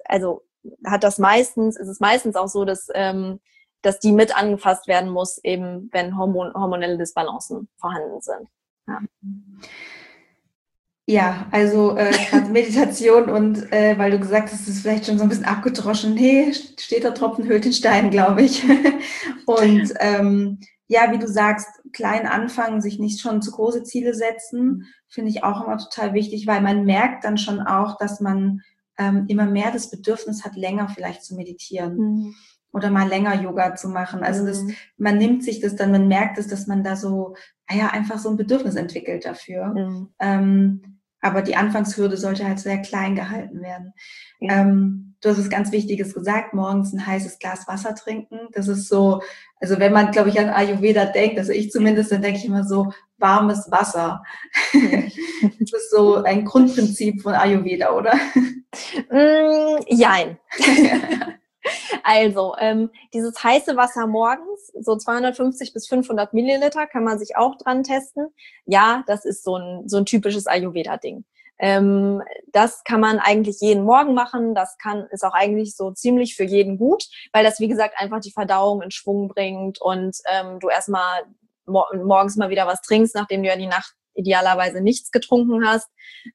es meistens auch so, dass die mit angefasst werden muss, eben wenn hormonelle Disbalancen vorhanden sind. Ja. Ja, also gerade Meditation und weil du gesagt hast, es ist vielleicht schon so ein bisschen abgedroschen. Nee, steht der Tropfen höhlt den Stein, glaube ich. Und ja, wie du sagst, klein anfangen, sich nicht schon zu große Ziele setzen, finde ich auch immer total wichtig, weil man merkt dann schon auch, dass man immer mehr das Bedürfnis hat, länger vielleicht zu meditieren. Oder mal länger Yoga zu machen. Also man nimmt sich das dann, man merkt es, dass man da so, einfach so ein Bedürfnis entwickelt dafür. Aber die Anfangshürde sollte halt sehr klein gehalten werden. Du hast was ganz Wichtiges gesagt, morgens ein heißes Glas Wasser trinken. Das ist so, also wenn man, glaube ich, an Ayurveda denkt, also ich zumindest, dann denke ich immer so, warmes Wasser. Das ist so ein Grundprinzip von Ayurveda, oder? Jein. Also, dieses heiße Wasser morgens, so 250 bis 500 Milliliter, kann man sich auch dran testen. Ja, das ist so ein typisches Ayurveda-Ding. Das kann man eigentlich jeden Morgen machen. Ist auch eigentlich so ziemlich für jeden gut, weil das, wie gesagt, einfach die Verdauung in Schwung bringt und du erstmal morgens mal wieder was trinkst, nachdem du ja die Nacht idealerweise nichts getrunken hast.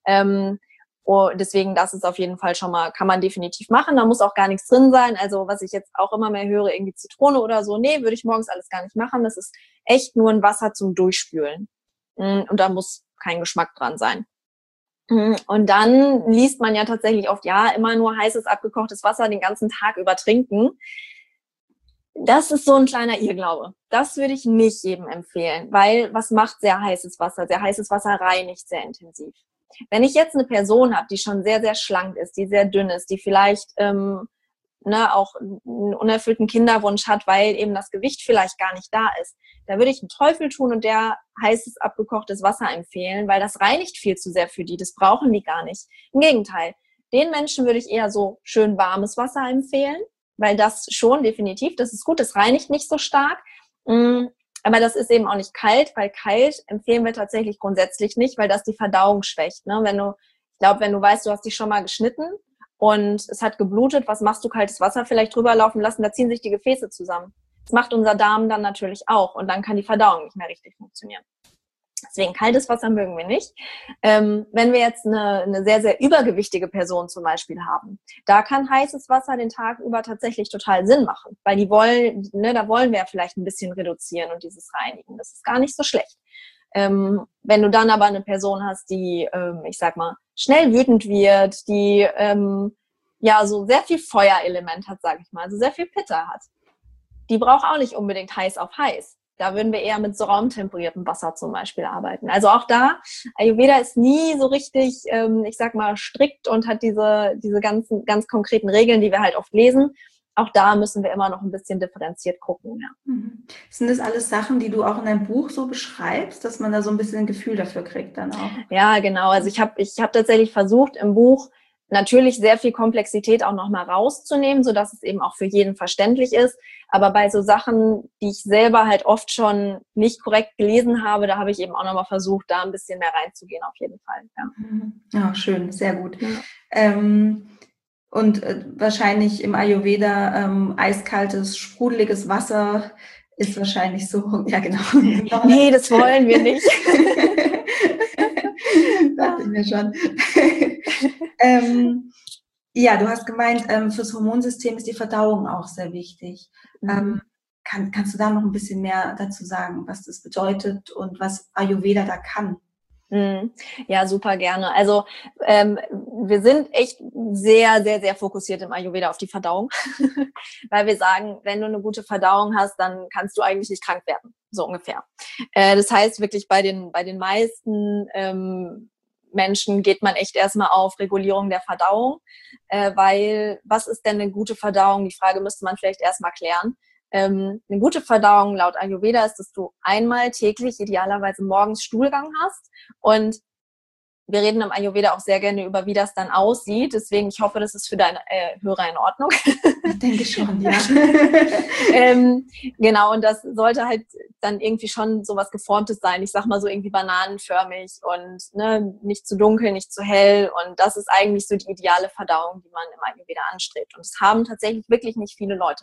Deswegen, das ist auf jeden Fall schon mal, kann man definitiv machen. Da muss auch gar nichts drin sein. Also was ich jetzt auch immer mehr höre, irgendwie Zitrone oder so. Nee, würde ich morgens alles gar nicht machen. Das ist echt nur ein Wasser zum Durchspülen. Und da muss kein Geschmack dran sein. Und dann liest man ja tatsächlich oft, ja, immer nur heißes, abgekochtes Wasser den ganzen Tag über trinken. Das ist so ein kleiner Irrglaube. Das würde ich nicht jedem empfehlen, weil was macht sehr heißes Wasser? Sehr heißes Wasser reinigt sehr intensiv. Wenn ich jetzt eine Person habe, die schon sehr, sehr schlank ist, die sehr dünn ist, die vielleicht auch einen unerfüllten Kinderwunsch hat, weil eben das Gewicht vielleicht gar nicht da ist, da würde ich einen Teufel tun und der heißes, abgekochtes Wasser empfehlen, weil das reinigt viel zu sehr für die. Das brauchen die gar nicht. Im Gegenteil, den Menschen würde ich eher so schön warmes Wasser empfehlen, weil das schon definitiv, das ist gut, das reinigt nicht so stark. Aber das ist eben auch nicht kalt, weil kalt empfehlen wir tatsächlich grundsätzlich nicht, weil das die Verdauung schwächt. Ne? Wenn du weißt, du hast dich schon mal geschnitten und es hat geblutet, was machst du? Kaltes Wasser vielleicht drüber laufen lassen, da ziehen sich die Gefäße zusammen. Das macht unser Darm dann natürlich auch und dann kann die Verdauung nicht mehr richtig funktionieren. Deswegen kaltes Wasser mögen wir nicht. Wenn wir jetzt eine sehr, sehr übergewichtige Person zum Beispiel haben, da kann heißes Wasser den Tag über tatsächlich total Sinn machen, weil da wollen wir vielleicht ein bisschen reduzieren und dieses reinigen. Das ist gar nicht so schlecht. Wenn du dann aber eine Person hast, die, ich sag mal, schnell wütend wird, die so sehr viel Feuerelement hat, sag ich mal, also sehr viel Pitta hat, die braucht auch nicht unbedingt heiß auf heiß. Da würden wir eher mit so raumtemperiertem Wasser zum Beispiel arbeiten. Also auch da, Ayurveda ist nie so richtig, ich sag mal, strikt und hat diese ganzen ganz konkreten Regeln, die wir halt oft lesen. Auch da müssen wir immer noch ein bisschen differenziert gucken. Ja. Sind das alles Sachen, die du auch in deinem Buch so beschreibst, dass man da so ein bisschen ein Gefühl dafür kriegt dann auch? Ja, genau. Also ich hab tatsächlich versucht, im Buch natürlich sehr viel Komplexität auch nochmal rauszunehmen, sodass es eben auch für jeden verständlich ist. Aber bei so Sachen, die ich selber halt oft schon nicht korrekt gelesen habe, da habe ich eben auch nochmal versucht, da ein bisschen mehr reinzugehen, auf jeden Fall. Ja, schön, sehr gut. Ja. Und wahrscheinlich im Ayurveda eiskaltes, sprudeliges Wasser ist wahrscheinlich so, ja genau. Nee, das wollen wir nicht. Dachte ich mir schon. Ja, du hast gemeint, fürs Hormonsystem ist die Verdauung auch sehr wichtig. Kannst du da noch ein bisschen mehr dazu sagen, was das bedeutet und was Ayurveda da kann? Ja, super gerne. Also wir sind echt sehr, sehr, sehr fokussiert im Ayurveda auf die Verdauung, weil wir sagen, wenn du eine gute Verdauung hast, dann kannst du eigentlich nicht krank werden, so ungefähr. Das heißt wirklich bei den meisten Menschen geht man echt erstmal auf Regulierung der Verdauung, weil was ist denn eine gute Verdauung? Die Frage müsste man vielleicht erstmal klären. Eine gute Verdauung laut Ayurveda ist, dass du einmal täglich idealerweise morgens Stuhlgang hast, und wir reden im Ayurveda auch sehr gerne über, wie das dann aussieht. Deswegen, ich hoffe, das ist für deine Hörer in Ordnung. Ich denke schon, ja. Genau, und das sollte halt dann irgendwie schon sowas Geformtes sein. Ich sag mal so irgendwie bananenförmig und ne, nicht zu dunkel, nicht zu hell. Und das ist eigentlich so die ideale Verdauung, die man im Ayurveda anstrebt. Und das haben tatsächlich wirklich nicht viele Leute.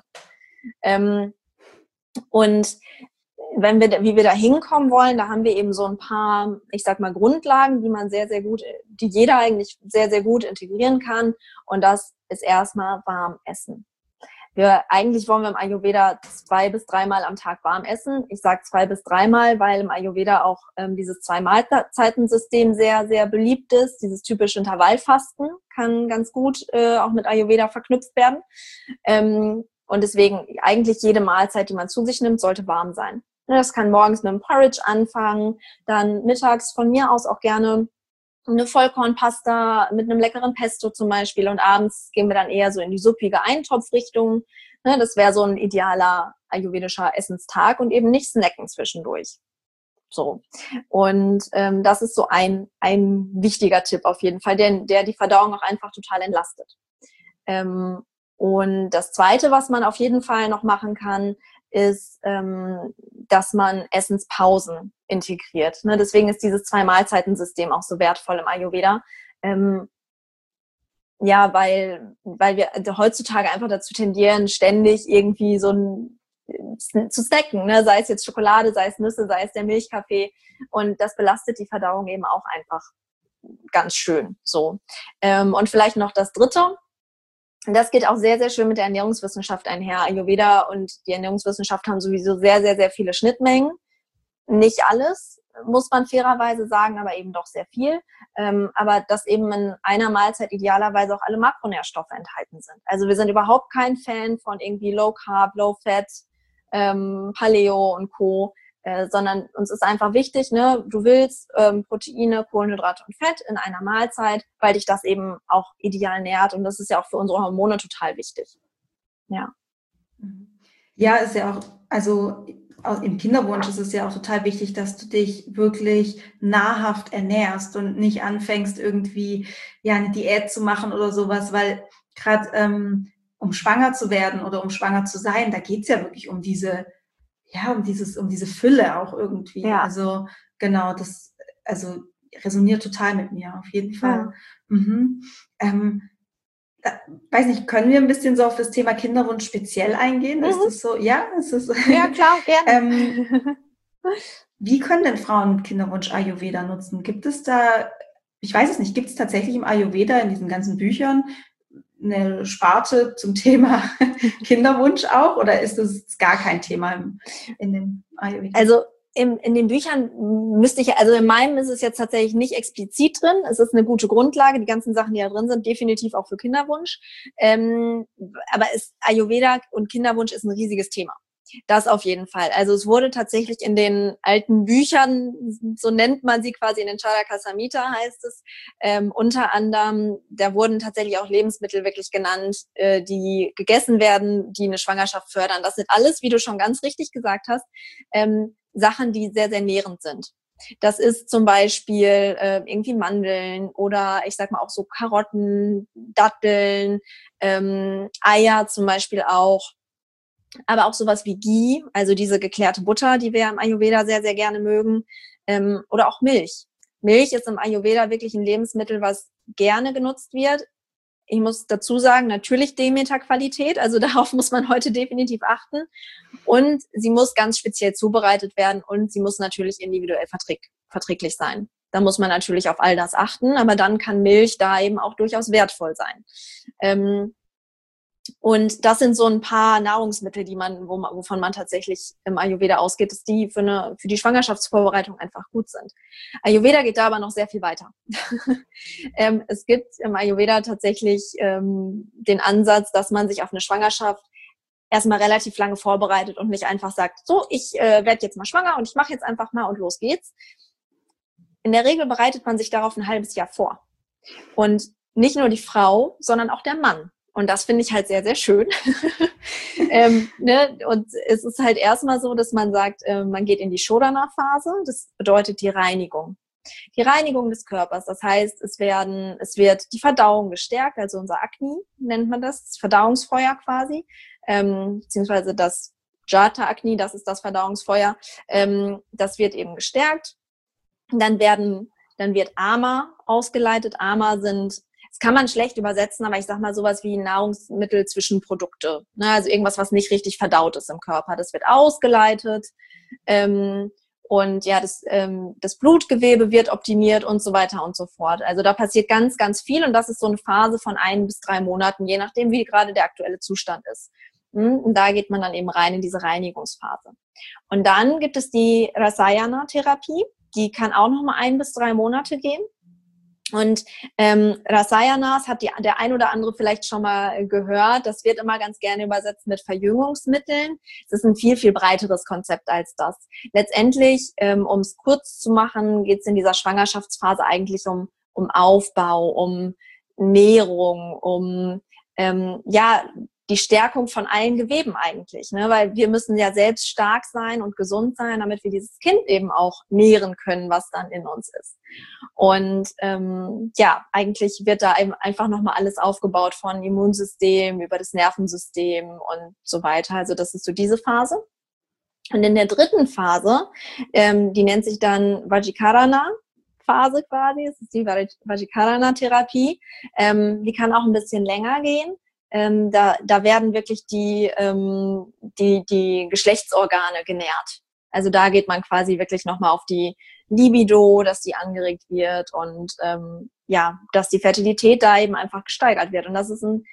Und wie wir da hinkommen wollen, da haben wir eben so ein paar, ich sag mal, Grundlagen, die jeder eigentlich sehr, sehr gut integrieren kann. Und das ist erstmal warm essen. Eigentlich wollen wir im Ayurveda 2 bis 3 Mal am Tag warm essen. Ich sage 2 bis 3 Mal, weil im Ayurveda auch dieses 2-Mahlzeiten-System sehr, sehr beliebt ist. Dieses typische Intervallfasten kann ganz gut auch mit Ayurveda verknüpft werden. Und deswegen eigentlich jede Mahlzeit, die man zu sich nimmt, sollte warm sein. Das kann morgens mit einem Porridge anfangen, dann mittags von mir aus auch gerne eine Vollkornpasta mit einem leckeren Pesto zum Beispiel, und abends gehen wir dann eher so in die suppige Eintopfrichtung. Das wäre so ein idealer ayurvedischer Essenstag, und eben nicht snacken zwischendurch. So. Und das ist so ein wichtiger Tipp auf jeden Fall, der die Verdauung auch einfach total entlastet. Und das Zweite, was man auf jeden Fall noch machen kann, ist, dass man Essenspausen integriert. Deswegen ist dieses 2-Mahlzeiten-System auch so wertvoll im Ayurveda. Ja, weil wir heutzutage einfach dazu tendieren, ständig irgendwie zu snacken, ne? Sei es jetzt Schokolade, sei es Nüsse, sei es der Milchkaffee. Und das belastet die Verdauung eben auch einfach ganz schön. So. Und vielleicht noch das Dritte. Das geht auch sehr, sehr schön mit der Ernährungswissenschaft einher. Ayurveda und die Ernährungswissenschaft haben sowieso sehr, sehr, sehr viele Schnittmengen. Nicht alles, muss man fairerweise sagen, aber eben doch sehr viel. Aber dass eben in einer Mahlzeit idealerweise auch alle Makronährstoffe enthalten sind. Also wir sind überhaupt kein Fan von irgendwie Low Carb, Low Fat, Paleo und Co., sondern uns ist einfach wichtig, ne, du willst Proteine, Kohlenhydrate und Fett in einer Mahlzeit, weil dich das eben auch ideal nährt, und das ist ja auch für unsere Hormone total wichtig. Ja. Ja, ist ja auch, also im Kinderwunsch ist es ja auch total wichtig, dass du dich wirklich nahrhaft ernährst und nicht anfängst, irgendwie ja eine Diät zu machen oder sowas, weil gerade um schwanger zu werden oder um schwanger zu sein, da geht's ja wirklich um diese Fülle auch irgendwie. Ja. Also genau, das resoniert total mit mir, auf jeden Fall. Ja. Weiß nicht, können wir ein bisschen so auf das Thema Kinderwunsch speziell eingehen? Ist das so? Ja, ist das, ja klar, gerne. Wie können denn Frauen mit Kinderwunsch Ayurveda nutzen? Gibt es da, ich weiß es nicht, gibt es tatsächlich im Ayurveda in diesen ganzen Büchern eine Sparte zum Thema Kinderwunsch auch, oder ist das gar kein Thema in dem Ayurveda? Also in den Büchern also in meinem ist es jetzt tatsächlich nicht explizit drin. Es ist eine gute Grundlage, die ganzen Sachen, die da drin sind, definitiv auch für Kinderwunsch. Aber Ayurveda und Kinderwunsch ist ein riesiges Thema. Das auf jeden Fall. Also es wurde tatsächlich in den alten Büchern, so nennt man sie quasi, in den Charaka Samhita heißt es, unter anderem, da wurden tatsächlich auch Lebensmittel wirklich genannt, die gegessen werden, die eine Schwangerschaft fördern. Das sind alles, wie du schon ganz richtig gesagt hast, Sachen, die sehr, sehr nährend sind. Das ist zum Beispiel irgendwie Mandeln oder ich sag mal auch so Karotten, Datteln, Eier zum Beispiel auch. Aber auch sowas wie Ghee, also diese geklärte Butter, die wir im Ayurveda sehr, sehr gerne mögen, oder auch Milch. Milch ist im Ayurveda wirklich ein Lebensmittel, was gerne genutzt wird. Ich muss dazu sagen, natürlich Demeter-Qualität, also darauf muss man heute definitiv achten. Und sie muss ganz speziell zubereitet werden und sie muss natürlich individuell verträglich sein. Da muss man natürlich auf all das achten, aber dann kann Milch da eben auch durchaus wertvoll sein. Und das sind so ein paar Nahrungsmittel, die wovon man tatsächlich im Ayurveda ausgeht, dass die für die Schwangerschaftsvorbereitung einfach gut sind. Ayurveda geht da aber noch sehr viel weiter. Es gibt im Ayurveda tatsächlich den Ansatz, dass man sich auf eine Schwangerschaft erstmal relativ lange vorbereitet und nicht einfach sagt, so, ich werde jetzt mal schwanger und ich mache jetzt einfach mal und los geht's. In der Regel bereitet man sich darauf ein halbes Jahr vor. Und nicht nur die Frau, sondern auch der Mann. Und das finde ich halt sehr, sehr schön. Ne? Und es ist halt erstmal so, dass man sagt, man geht in die Shodhana-Phase. Das bedeutet die Reinigung. Die Reinigung des Körpers. Das heißt, es wird die Verdauung gestärkt, also unser Agni nennt man das Verdauungsfeuer quasi, beziehungsweise das Jata Agni, das ist das Verdauungsfeuer. Das wird eben gestärkt. Dann wird Ama ausgeleitet. Ama das kann man schlecht übersetzen, aber ich sag mal sowas wie Nahrungsmittelzwischenprodukte. Ne? Also irgendwas, was nicht richtig verdaut ist im Körper. Das wird ausgeleitet. Und ja, das Blutgewebe wird optimiert und so weiter und so fort. Also da passiert ganz, ganz viel und das ist so eine Phase von 1 bis 3 Monaten, je nachdem, wie gerade der aktuelle Zustand ist. Und da geht man dann eben rein in diese Reinigungsphase. Und dann gibt es die Rasayana-Therapie. Die kann auch noch mal 1 bis 3 Monate gehen. Und Rasayanas hat der ein oder andere vielleicht schon mal gehört. Das wird immer ganz gerne übersetzt mit Verjüngungsmitteln. Das ist ein viel, viel breiteres Konzept als das. Letztendlich, um es kurz zu machen, geht es in dieser Schwangerschaftsphase eigentlich um Aufbau, um Nährung, um die Stärkung von allen Geweben eigentlich, ne? Weil wir müssen ja selbst stark sein und gesund sein, damit wir dieses Kind eben auch nähren können, was dann in uns ist. Und eigentlich wird da eben einfach nochmal alles aufgebaut von Immunsystem über das Nervensystem und so weiter. Also das ist so diese Phase. Und in der dritten Phase, die nennt sich dann Vajikarana-Phase quasi, das ist die Vajikarana-Therapie, die kann auch ein bisschen länger gehen. Da werden wirklich die Geschlechtsorgane genährt. Also da geht man quasi wirklich nochmal auf die Libido, dass die angeregt wird und dass die Fertilität da eben einfach gesteigert wird. Und das ist ein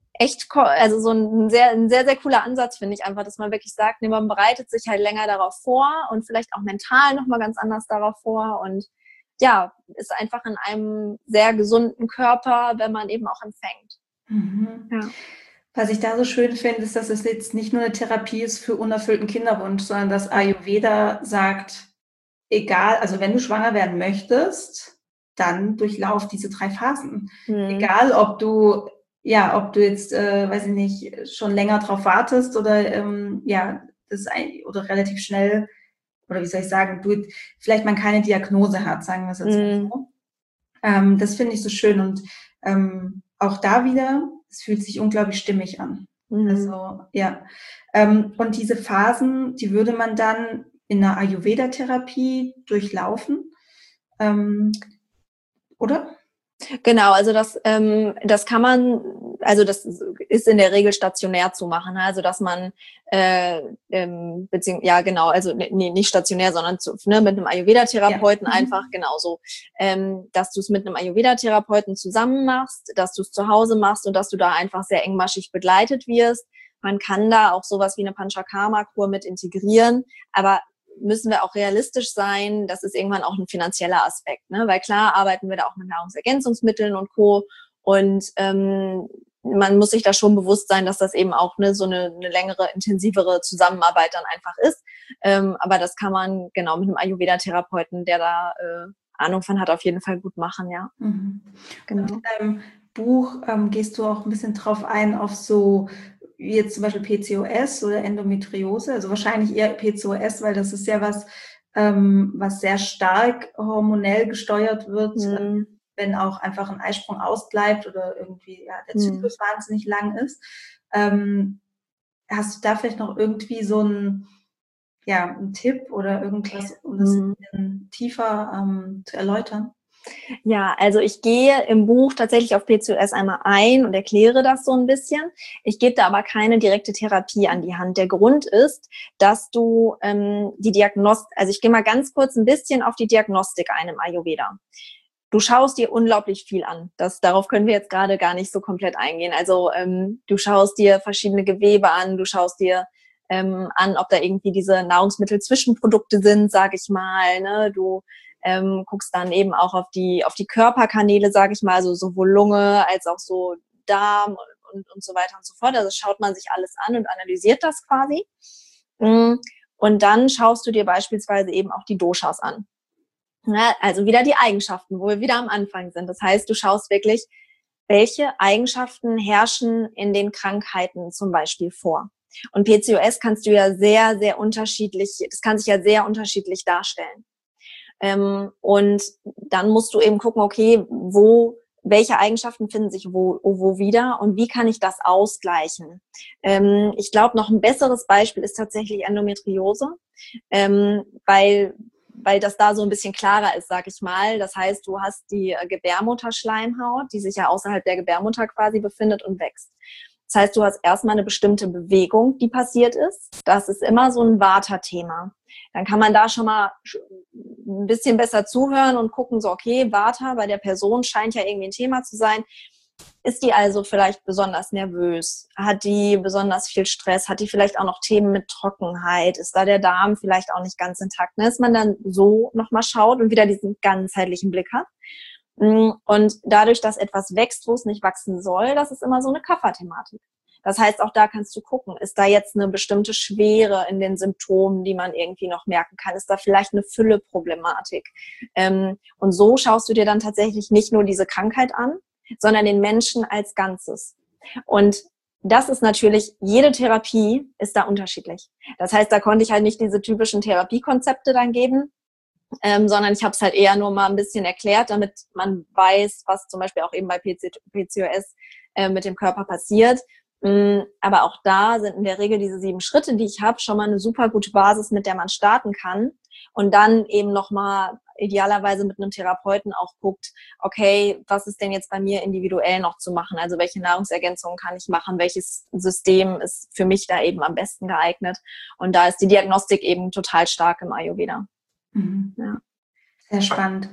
sehr, sehr cooler Ansatz, finde ich einfach, dass man wirklich sagt, nee, man bereitet sich halt länger darauf vor und vielleicht auch mental nochmal ganz anders darauf vor und ja, ist einfach in einem sehr gesunden Körper, wenn man eben auch empfängt. Mhm. Ja. Was ich da so schön finde, ist, dass es jetzt nicht nur eine Therapie ist für unerfüllten Kinderwunsch, sondern dass Ayurveda sagt, egal, also wenn du schwanger werden möchtest, dann durchlauf diese 3 Phasen. Egal, ob du jetzt, weiß ich nicht, schon länger drauf wartest oder oder relativ schnell, oder wie soll ich sagen, vielleicht man keine Diagnose hat, sagen wir es jetzt mal so. Das finde ich so schön und auch da wieder, es fühlt sich unglaublich stimmig an. Also, ja. Und diese Phasen, die würde man dann in einer Ayurveda-Therapie durchlaufen, oder? Genau, also das kann man, also das ist in der Regel stationär zu machen, also dass man nicht stationär, sondern mit einem Ayurveda-Therapeuten einfach genauso, dass du es mit einem Ayurveda-Therapeuten zusammen machst, dass du es zu Hause machst und dass du da einfach sehr engmaschig begleitet wirst. Man kann da auch sowas wie eine Panchakarma-Kur mit integrieren, aber müssen wir auch realistisch sein, das ist irgendwann auch ein finanzieller Aspekt, ne? Weil klar arbeiten wir da auch mit Nahrungsergänzungsmitteln und Co. Und man muss sich da schon bewusst sein, dass das eben auch so eine längere, intensivere Zusammenarbeit dann einfach ist. Aber das kann man genau mit einem Ayurveda-Therapeuten, der da Ahnung von hat, auf jeden Fall gut machen, ja. Genau. Und in deinem Buch gehst du auch ein bisschen drauf ein, auf so wie jetzt zum Beispiel PCOS oder Endometriose, also wahrscheinlich eher PCOS, weil das ist ja was, was sehr stark hormonell gesteuert wird, wenn auch einfach ein Eisprung ausbleibt oder irgendwie der Zyklus wahnsinnig lang ist. Hast du da vielleicht noch irgendwie so einen Tipp oder irgendwas, um das ein bisschen tiefer zu erläutern? Ja, also ich gehe im Buch tatsächlich auf PCOS einmal ein und erkläre das so ein bisschen. Ich gebe da aber keine direkte Therapie an die Hand. Der Grund ist, dass du die Diagnostik, also ich gehe mal ganz kurz ein bisschen auf die Diagnostik ein im Ayurveda. Du schaust dir unglaublich viel an. Darauf können wir jetzt gerade gar nicht so komplett eingehen. Also du schaust dir verschiedene Gewebe an, du schaust dir an, ob da irgendwie diese Nahrungsmittel-Zwischenprodukte sind, sag ich mal. Ne? Du guckst dann eben auch auf die Körperkanäle, sage ich mal, also sowohl Lunge als auch so Darm und so weiter und so fort. Also schaut man sich alles an und analysiert das quasi. Und dann schaust du dir beispielsweise eben auch die Doshas an. Ja, also wieder die Eigenschaften, wo wir wieder am Anfang sind. Das heißt, du schaust wirklich, welche Eigenschaften herrschen in den Krankheiten zum Beispiel vor. Und PCOS kannst du ja sehr, sehr unterschiedlich, das kann sich ja sehr unterschiedlich darstellen. Und dann musst du eben gucken, okay, welche Eigenschaften finden sich wo wieder und wie kann ich das ausgleichen? Ich glaube, noch ein besseres Beispiel ist tatsächlich Endometriose, weil das da so ein bisschen klarer ist, sag ich mal. Das heißt, du hast die Gebärmutterschleimhaut, die sich ja außerhalb der Gebärmutter quasi befindet und wächst. Das heißt, du hast erstmal eine bestimmte Bewegung, die passiert ist. Das ist immer so ein Vata-Thema. Dann kann man da schon mal ein bisschen besser zuhören und gucken, so okay, Vata bei der Person scheint ja irgendwie ein Thema zu sein. Ist die also vielleicht besonders nervös? Hat die besonders viel Stress? Hat die vielleicht auch noch Themen mit Trockenheit? Ist da der Darm vielleicht auch nicht ganz intakt? Dass man dann so nochmal schaut und wieder diesen ganzheitlichen Blick hat. Und dadurch, dass etwas wächst, wo es nicht wachsen soll, das ist immer so eine Kapha-Thematik. Das heißt, auch da kannst du gucken, ist da jetzt eine bestimmte Schwere in den Symptomen, die man irgendwie noch merken kann? Ist da vielleicht eine Fülle-Problematik? Und so schaust du dir dann tatsächlich nicht nur diese Krankheit an, sondern den Menschen als Ganzes. Und das ist natürlich, jede Therapie ist da unterschiedlich. Das heißt, da konnte ich halt nicht diese typischen Therapiekonzepte dann geben, sondern ich habe es halt eher nur mal ein bisschen erklärt, damit man weiß, was zum Beispiel auch eben bei PCOS mit dem Körper passiert. Aber auch da sind in der Regel diese 7 Schritte, die ich habe, schon mal eine super gute Basis, mit der man starten kann und dann eben nochmal idealerweise mit einem Therapeuten auch guckt, okay, was ist denn jetzt bei mir individuell noch zu machen? Also welche Nahrungsergänzungen kann ich machen? Welches System ist für mich da eben am besten geeignet? Und da ist die Diagnostik eben total stark im Ayurveda. Ja. Sehr spannend.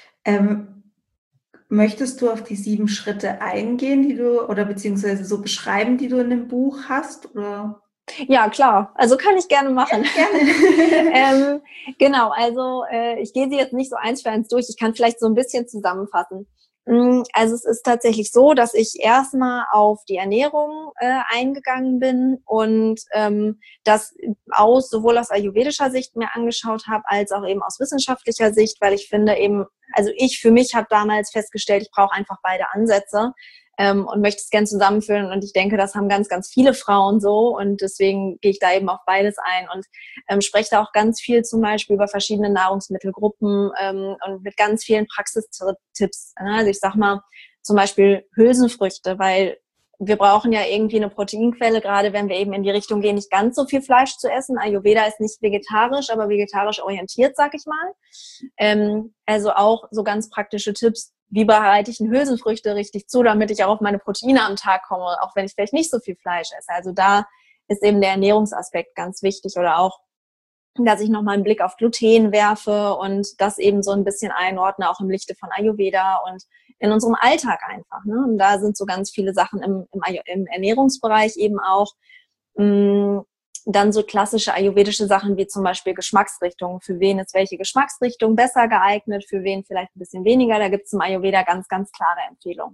Möchtest du auf die 7 Schritte eingehen, die du, oder beziehungsweise so beschreiben, die du in dem Buch hast? Oder? Ja, klar. Also kann ich gerne machen. Ja, gerne. Genau, also ich gehe sie jetzt nicht so 1 für 1 durch. Ich kann vielleicht so ein bisschen zusammenfassen. Also es ist tatsächlich so, dass ich erstmal auf die Ernährung eingegangen bin und das sowohl aus ayurvedischer Sicht mir angeschaut habe, als auch eben aus wissenschaftlicher Sicht, weil ich finde eben, also ich für mich habe damals festgestellt, ich brauche einfach beide Ansätze und möchte es gern zusammenführen. Und ich denke, das haben ganz, ganz viele Frauen so. Und deswegen gehe ich da eben auf beides ein und spreche da auch ganz viel zum Beispiel über verschiedene Nahrungsmittelgruppen und mit ganz vielen Praxistipps. Also ich sag mal zum Beispiel Hülsenfrüchte, weil wir brauchen ja irgendwie eine Proteinquelle, gerade wenn wir eben in die Richtung gehen, nicht ganz so viel Fleisch zu essen. Ayurveda ist nicht vegetarisch, aber vegetarisch orientiert, sag ich mal. Also auch so ganz praktische Tipps. Wie bereite ich Hülsenfrüchte richtig zu, damit ich auch auf meine Proteine am Tag komme, auch wenn ich vielleicht nicht so viel Fleisch esse. Also da ist eben der Ernährungsaspekt ganz wichtig oder auch, dass ich nochmal einen Blick auf Gluten werfe und das eben so ein bisschen einordne, auch im Lichte von Ayurveda und in unserem Alltag einfach. Ne? Und da sind so ganz viele Sachen im Ernährungsbereich eben auch. Dann so klassische ayurvedische Sachen wie zum Beispiel Geschmacksrichtungen. Für wen ist welche Geschmacksrichtung besser geeignet, für wen vielleicht ein bisschen weniger. Da gibt es im Ayurveda ganz, ganz klare Empfehlungen.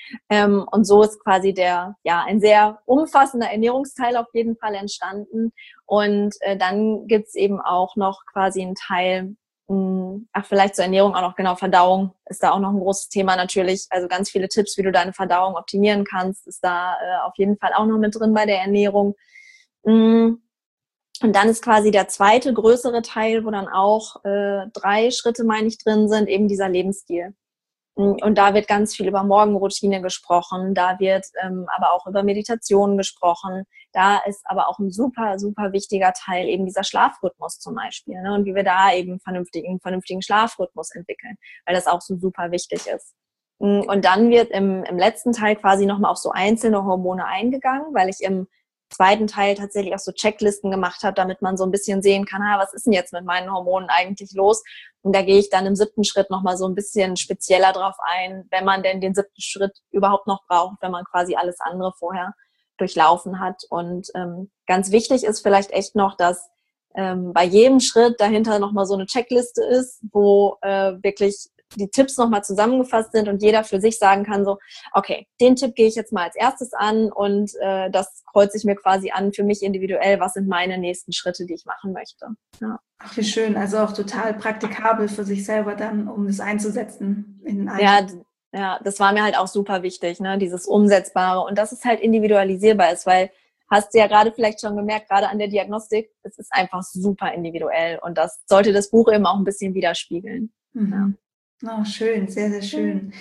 Und so ist quasi ein sehr umfassender Ernährungsteil auf jeden Fall entstanden. Und dann gibt's eben auch noch quasi einen Teil, vielleicht zur Ernährung auch noch, genau, Verdauung ist da auch noch ein großes Thema natürlich. Also ganz viele Tipps, wie du deine Verdauung optimieren kannst, ist da auf jeden Fall auch noch mit drin bei der Ernährung. Und dann ist quasi der zweite größere Teil, wo dann auch 3 Schritte, meine ich, drin sind, eben dieser Lebensstil. Und da wird ganz viel über Morgenroutine gesprochen, da wird aber auch über Meditation gesprochen. Da ist aber auch ein super, super wichtiger Teil eben dieser Schlafrhythmus zum Beispiel, ne? Und wie wir da eben vernünftigen Schlafrhythmus entwickeln, weil das auch so super wichtig ist. Und dann wird im letzten Teil quasi nochmal auf so einzelne Hormone eingegangen, weil ich im zweiten Teil tatsächlich auch so Checklisten gemacht habe, damit man so ein bisschen sehen kann, was ist denn jetzt mit meinen Hormonen eigentlich los? Und da gehe ich dann im 7. Schritt nochmal so ein bisschen spezieller drauf ein, wenn man denn den 7. Schritt überhaupt noch braucht, wenn man quasi alles andere vorher durchlaufen hat. Und ganz wichtig ist vielleicht echt noch, dass bei jedem Schritt dahinter nochmal so eine Checkliste ist, wo wirklich die Tipps nochmal zusammengefasst sind und jeder für sich sagen kann so, okay, den Tipp gehe ich jetzt mal als erstes an und das kreuze ich mir quasi an für mich individuell, was sind meine nächsten Schritte, die ich machen möchte. Ja. Ach, wie schön, also auch total praktikabel für sich selber dann, um das einzusetzen in den Alltag. Ja, das war mir halt auch super wichtig, ne, dieses Umsetzbare und dass es halt individualisierbar ist, weil hast du ja gerade vielleicht schon gemerkt, gerade an der Diagnostik, es ist einfach super individuell und das sollte das Buch eben auch ein bisschen widerspiegeln. Mhm. Ja. Oh, schön, sehr, sehr schön.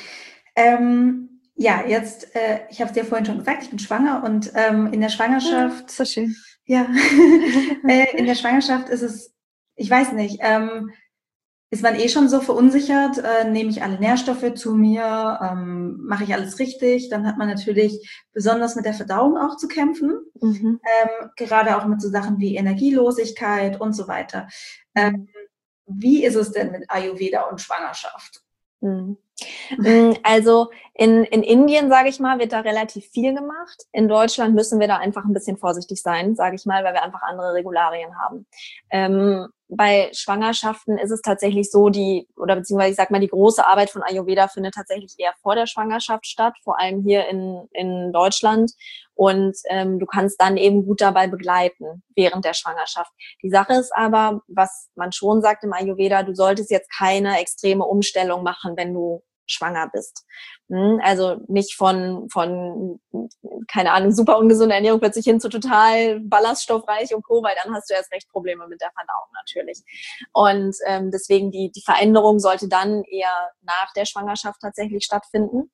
Ja, jetzt, ich habe es dir vorhin schon gesagt, ich bin schwanger und in der Schwangerschaft... Ja, so schön. Ja, in der Schwangerschaft ist es, ich weiß nicht, ist man schon so verunsichert, nehme ich alle Nährstoffe zu mir, mache ich alles richtig, dann hat man natürlich besonders mit der Verdauung auch zu kämpfen, gerade auch mit so Sachen wie Energielosigkeit und so weiter. Wie ist es denn mit Ayurveda und Schwangerschaft? Also in Indien, sage ich mal, wird da relativ viel gemacht. In Deutschland müssen wir da einfach ein bisschen vorsichtig sein, sage ich mal, weil wir einfach andere Regularien haben. Bei Schwangerschaften ist es tatsächlich so, beziehungsweise ich sag mal, die große Arbeit von Ayurveda findet tatsächlich eher vor der Schwangerschaft statt, vor allem hier in Deutschland. Und du kannst dann eben gut dabei begleiten während der Schwangerschaft. Die Sache ist aber, was man schon sagt im Ayurveda, du solltest jetzt keine extreme Umstellung machen, wenn du schwanger bist. Also nicht von keine Ahnung, super ungesunde Ernährung plötzlich hin zu total ballaststoffreich und Co., weil dann hast du erst recht Probleme mit der Verdauung natürlich. Und deswegen die Veränderung sollte dann eher nach der Schwangerschaft tatsächlich stattfinden.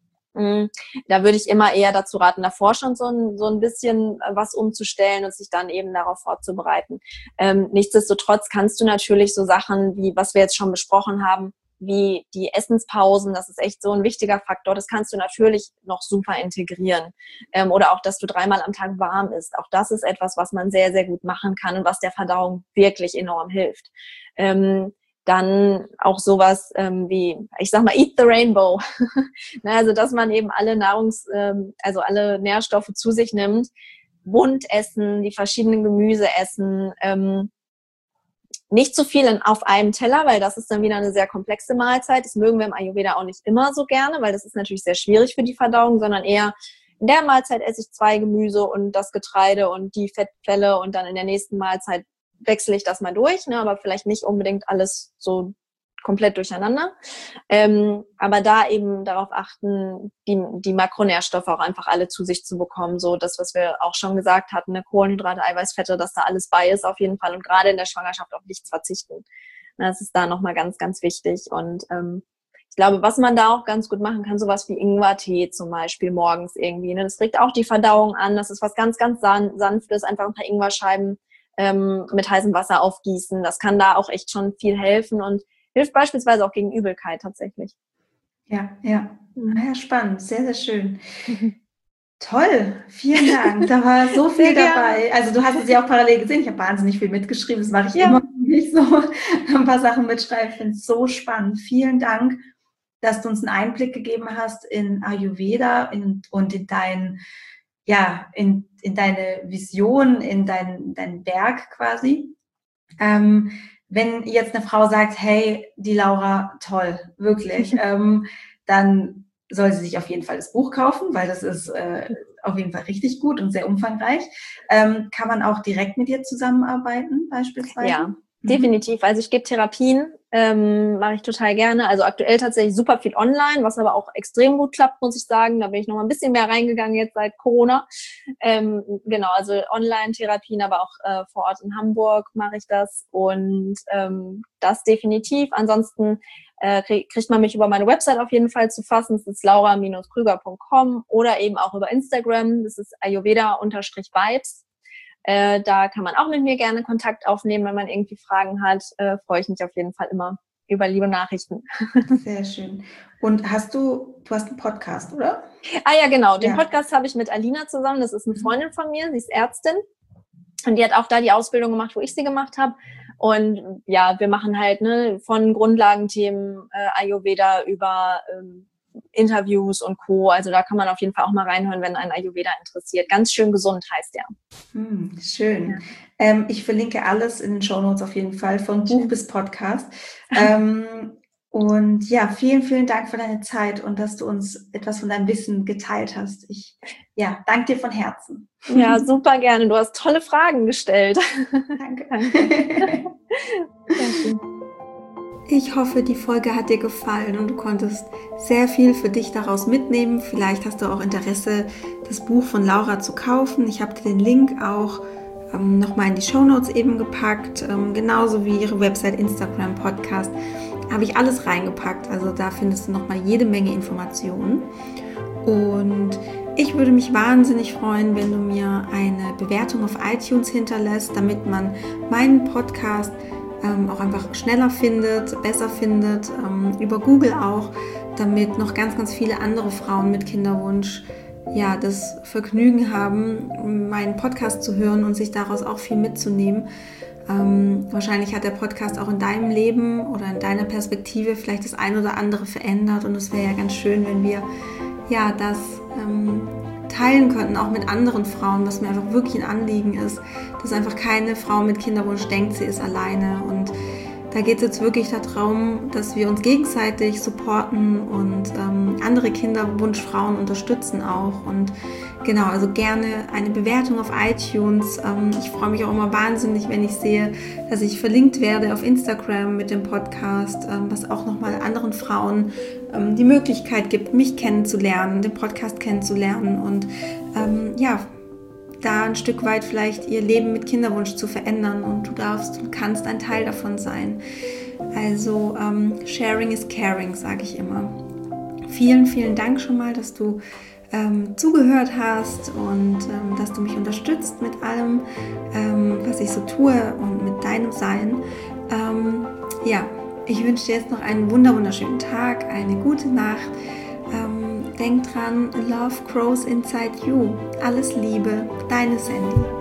Da würde ich immer eher dazu raten, davor schon so ein bisschen was umzustellen und sich dann eben darauf vorzubereiten. Nichtsdestotrotz kannst du natürlich so Sachen wie, was wir jetzt schon besprochen haben, wie die Essenspausen, das ist echt so ein wichtiger Faktor, das kannst du natürlich noch super integrieren. Oder auch, dass du 3-mal am Tag warm isst. Auch das ist etwas, was man sehr, sehr gut machen kann und was der Verdauung wirklich enorm hilft. Dann auch sowas wie, ich sag mal, eat the rainbow. Also, dass man eben alle alle Nährstoffe zu sich nimmt, bunt essen, die verschiedenen Gemüse essen, nicht zu viel auf einem Teller, weil das ist dann wieder eine sehr komplexe Mahlzeit. Das mögen wir im Ayurveda auch nicht immer so gerne, weil das ist natürlich sehr schwierig für die Verdauung, sondern eher in der Mahlzeit esse ich 2 Gemüse und das Getreide und die Fettquelle und dann in der nächsten Mahlzeit wechsle ich das mal durch, ne, aber vielleicht nicht unbedingt alles so komplett durcheinander. Aber da eben darauf achten, die Makronährstoffe auch einfach alle zu sich zu bekommen. So das, was wir auch schon gesagt hatten, ne, Kohlenhydrate, Eiweißfette, dass da alles bei ist auf jeden Fall. Und gerade in der Schwangerschaft auf nichts verzichten. Das ist da nochmal ganz, ganz wichtig. Und ich glaube, was man da auch ganz gut machen kann, sowas wie Ingwertee zum Beispiel morgens irgendwie. Ne? Das regt auch die Verdauung an. Das ist was ganz, ganz Sanftes. Einfach ein paar Ingwerscheiben mit heißem Wasser aufgießen. Das kann da auch echt schon viel helfen und hilft beispielsweise auch gegen Übelkeit tatsächlich. Ja. Ja, spannend. Sehr, sehr schön. Toll, vielen Dank. Da war so viel dabei. Also du hast es ja auch parallel gesehen. Ich habe wahnsinnig viel mitgeschrieben. Das mache ich immer nicht so. Ein paar Sachen mitschreiben. Ich finde es so spannend. Vielen Dank, dass du uns einen Einblick gegeben hast in Ayurveda und in dein, in deine Vision, in dein Werk quasi. Wenn jetzt eine Frau sagt, hey, die Laura, toll, wirklich, dann soll sie sich auf jeden Fall das Buch kaufen, weil das ist auf jeden Fall richtig gut und sehr umfangreich. Kann man auch direkt mit dir zusammenarbeiten beispielsweise? Ja, definitiv. Also ich gebe Therapien, mache ich total gerne. Also aktuell tatsächlich super viel online, was aber auch extrem gut klappt, muss ich sagen. Da bin ich noch mal ein bisschen mehr reingegangen jetzt seit Corona. Genau, also Online-Therapien, aber auch vor Ort in Hamburg mache ich das und das definitiv. Ansonsten kriegt man mich über meine Website auf jeden Fall zu fassen. Das ist laura-krüger.com oder eben auch über Instagram. Das ist ayurveda_vibes. Da kann man auch mit mir gerne Kontakt aufnehmen, wenn man irgendwie Fragen hat. Freue ich mich auf jeden Fall immer über liebe Nachrichten. Sehr schön. Und du hast einen Podcast, oder? Ah ja, genau. Den Podcast habe ich mit Alina zusammen. Das ist eine Freundin von mir. Sie ist Ärztin. Und die hat auch da die Ausbildung gemacht, wo ich sie gemacht habe. Und ja, wir machen halt von Grundlagenthemen Ayurveda über Interviews und Co. Also da kann man auf jeden Fall auch mal reinhören, wenn einen Ayurveda interessiert. Ganz schön gesund heißt der. Schön. Ja. Ich verlinke alles in den Shownotes auf jeden Fall, von Buch bis Podcast. Und ja, vielen, vielen Dank für deine Zeit und dass du uns etwas von deinem Wissen geteilt hast. Ich danke dir von Herzen. Ja, super gerne. Du hast tolle Fragen gestellt. Danke. Ich hoffe, die Folge hat dir gefallen und du konntest sehr viel für dich daraus mitnehmen. Vielleicht hast du auch Interesse, das Buch von Laura zu kaufen. Ich habe dir den Link auch nochmal in die Shownotes eben gepackt, genauso wie ihre Website, Instagram, Podcast. Habe ich alles reingepackt, also da findest du nochmal jede Menge Informationen. Und ich würde mich wahnsinnig freuen, wenn du mir eine Bewertung auf iTunes hinterlässt, damit man meinen Podcast auch einfach schneller findet, besser findet, über Google auch, damit noch ganz, ganz viele andere Frauen mit Kinderwunsch das Vergnügen haben, meinen Podcast zu hören und sich daraus auch viel mitzunehmen. Wahrscheinlich hat der Podcast auch in deinem Leben oder in deiner Perspektive vielleicht das ein oder andere verändert und es wäre ja ganz schön, wenn wir das teilen könnten, auch mit anderen Frauen, was mir einfach wirklich ein Anliegen ist, dass einfach keine Frau mit Kinderwunsch denkt, sie ist alleine. Und da geht es jetzt wirklich darum, dass wir uns gegenseitig supporten und andere Kinderwunschfrauen unterstützen auch. Und genau, also gerne eine Bewertung auf iTunes. Ich freue mich auch immer wahnsinnig, wenn ich sehe, dass ich verlinkt werde auf Instagram mit dem Podcast, was auch nochmal anderen Frauen die Möglichkeit gibt, mich kennenzulernen, den Podcast kennenzulernen und da ein Stück weit vielleicht ihr Leben mit Kinderwunsch zu verändern und du kannst ein Teil davon sein. Also sharing is caring, sage ich immer. Vielen, vielen Dank schon mal, dass du zugehört hast und dass du mich unterstützt mit allem, was ich so tue und mit deinem Sein. Ich wünsche dir jetzt noch einen wunderschönen Tag, eine gute Nacht. Denk dran, love grows inside you. Alles Liebe, deine Sandy.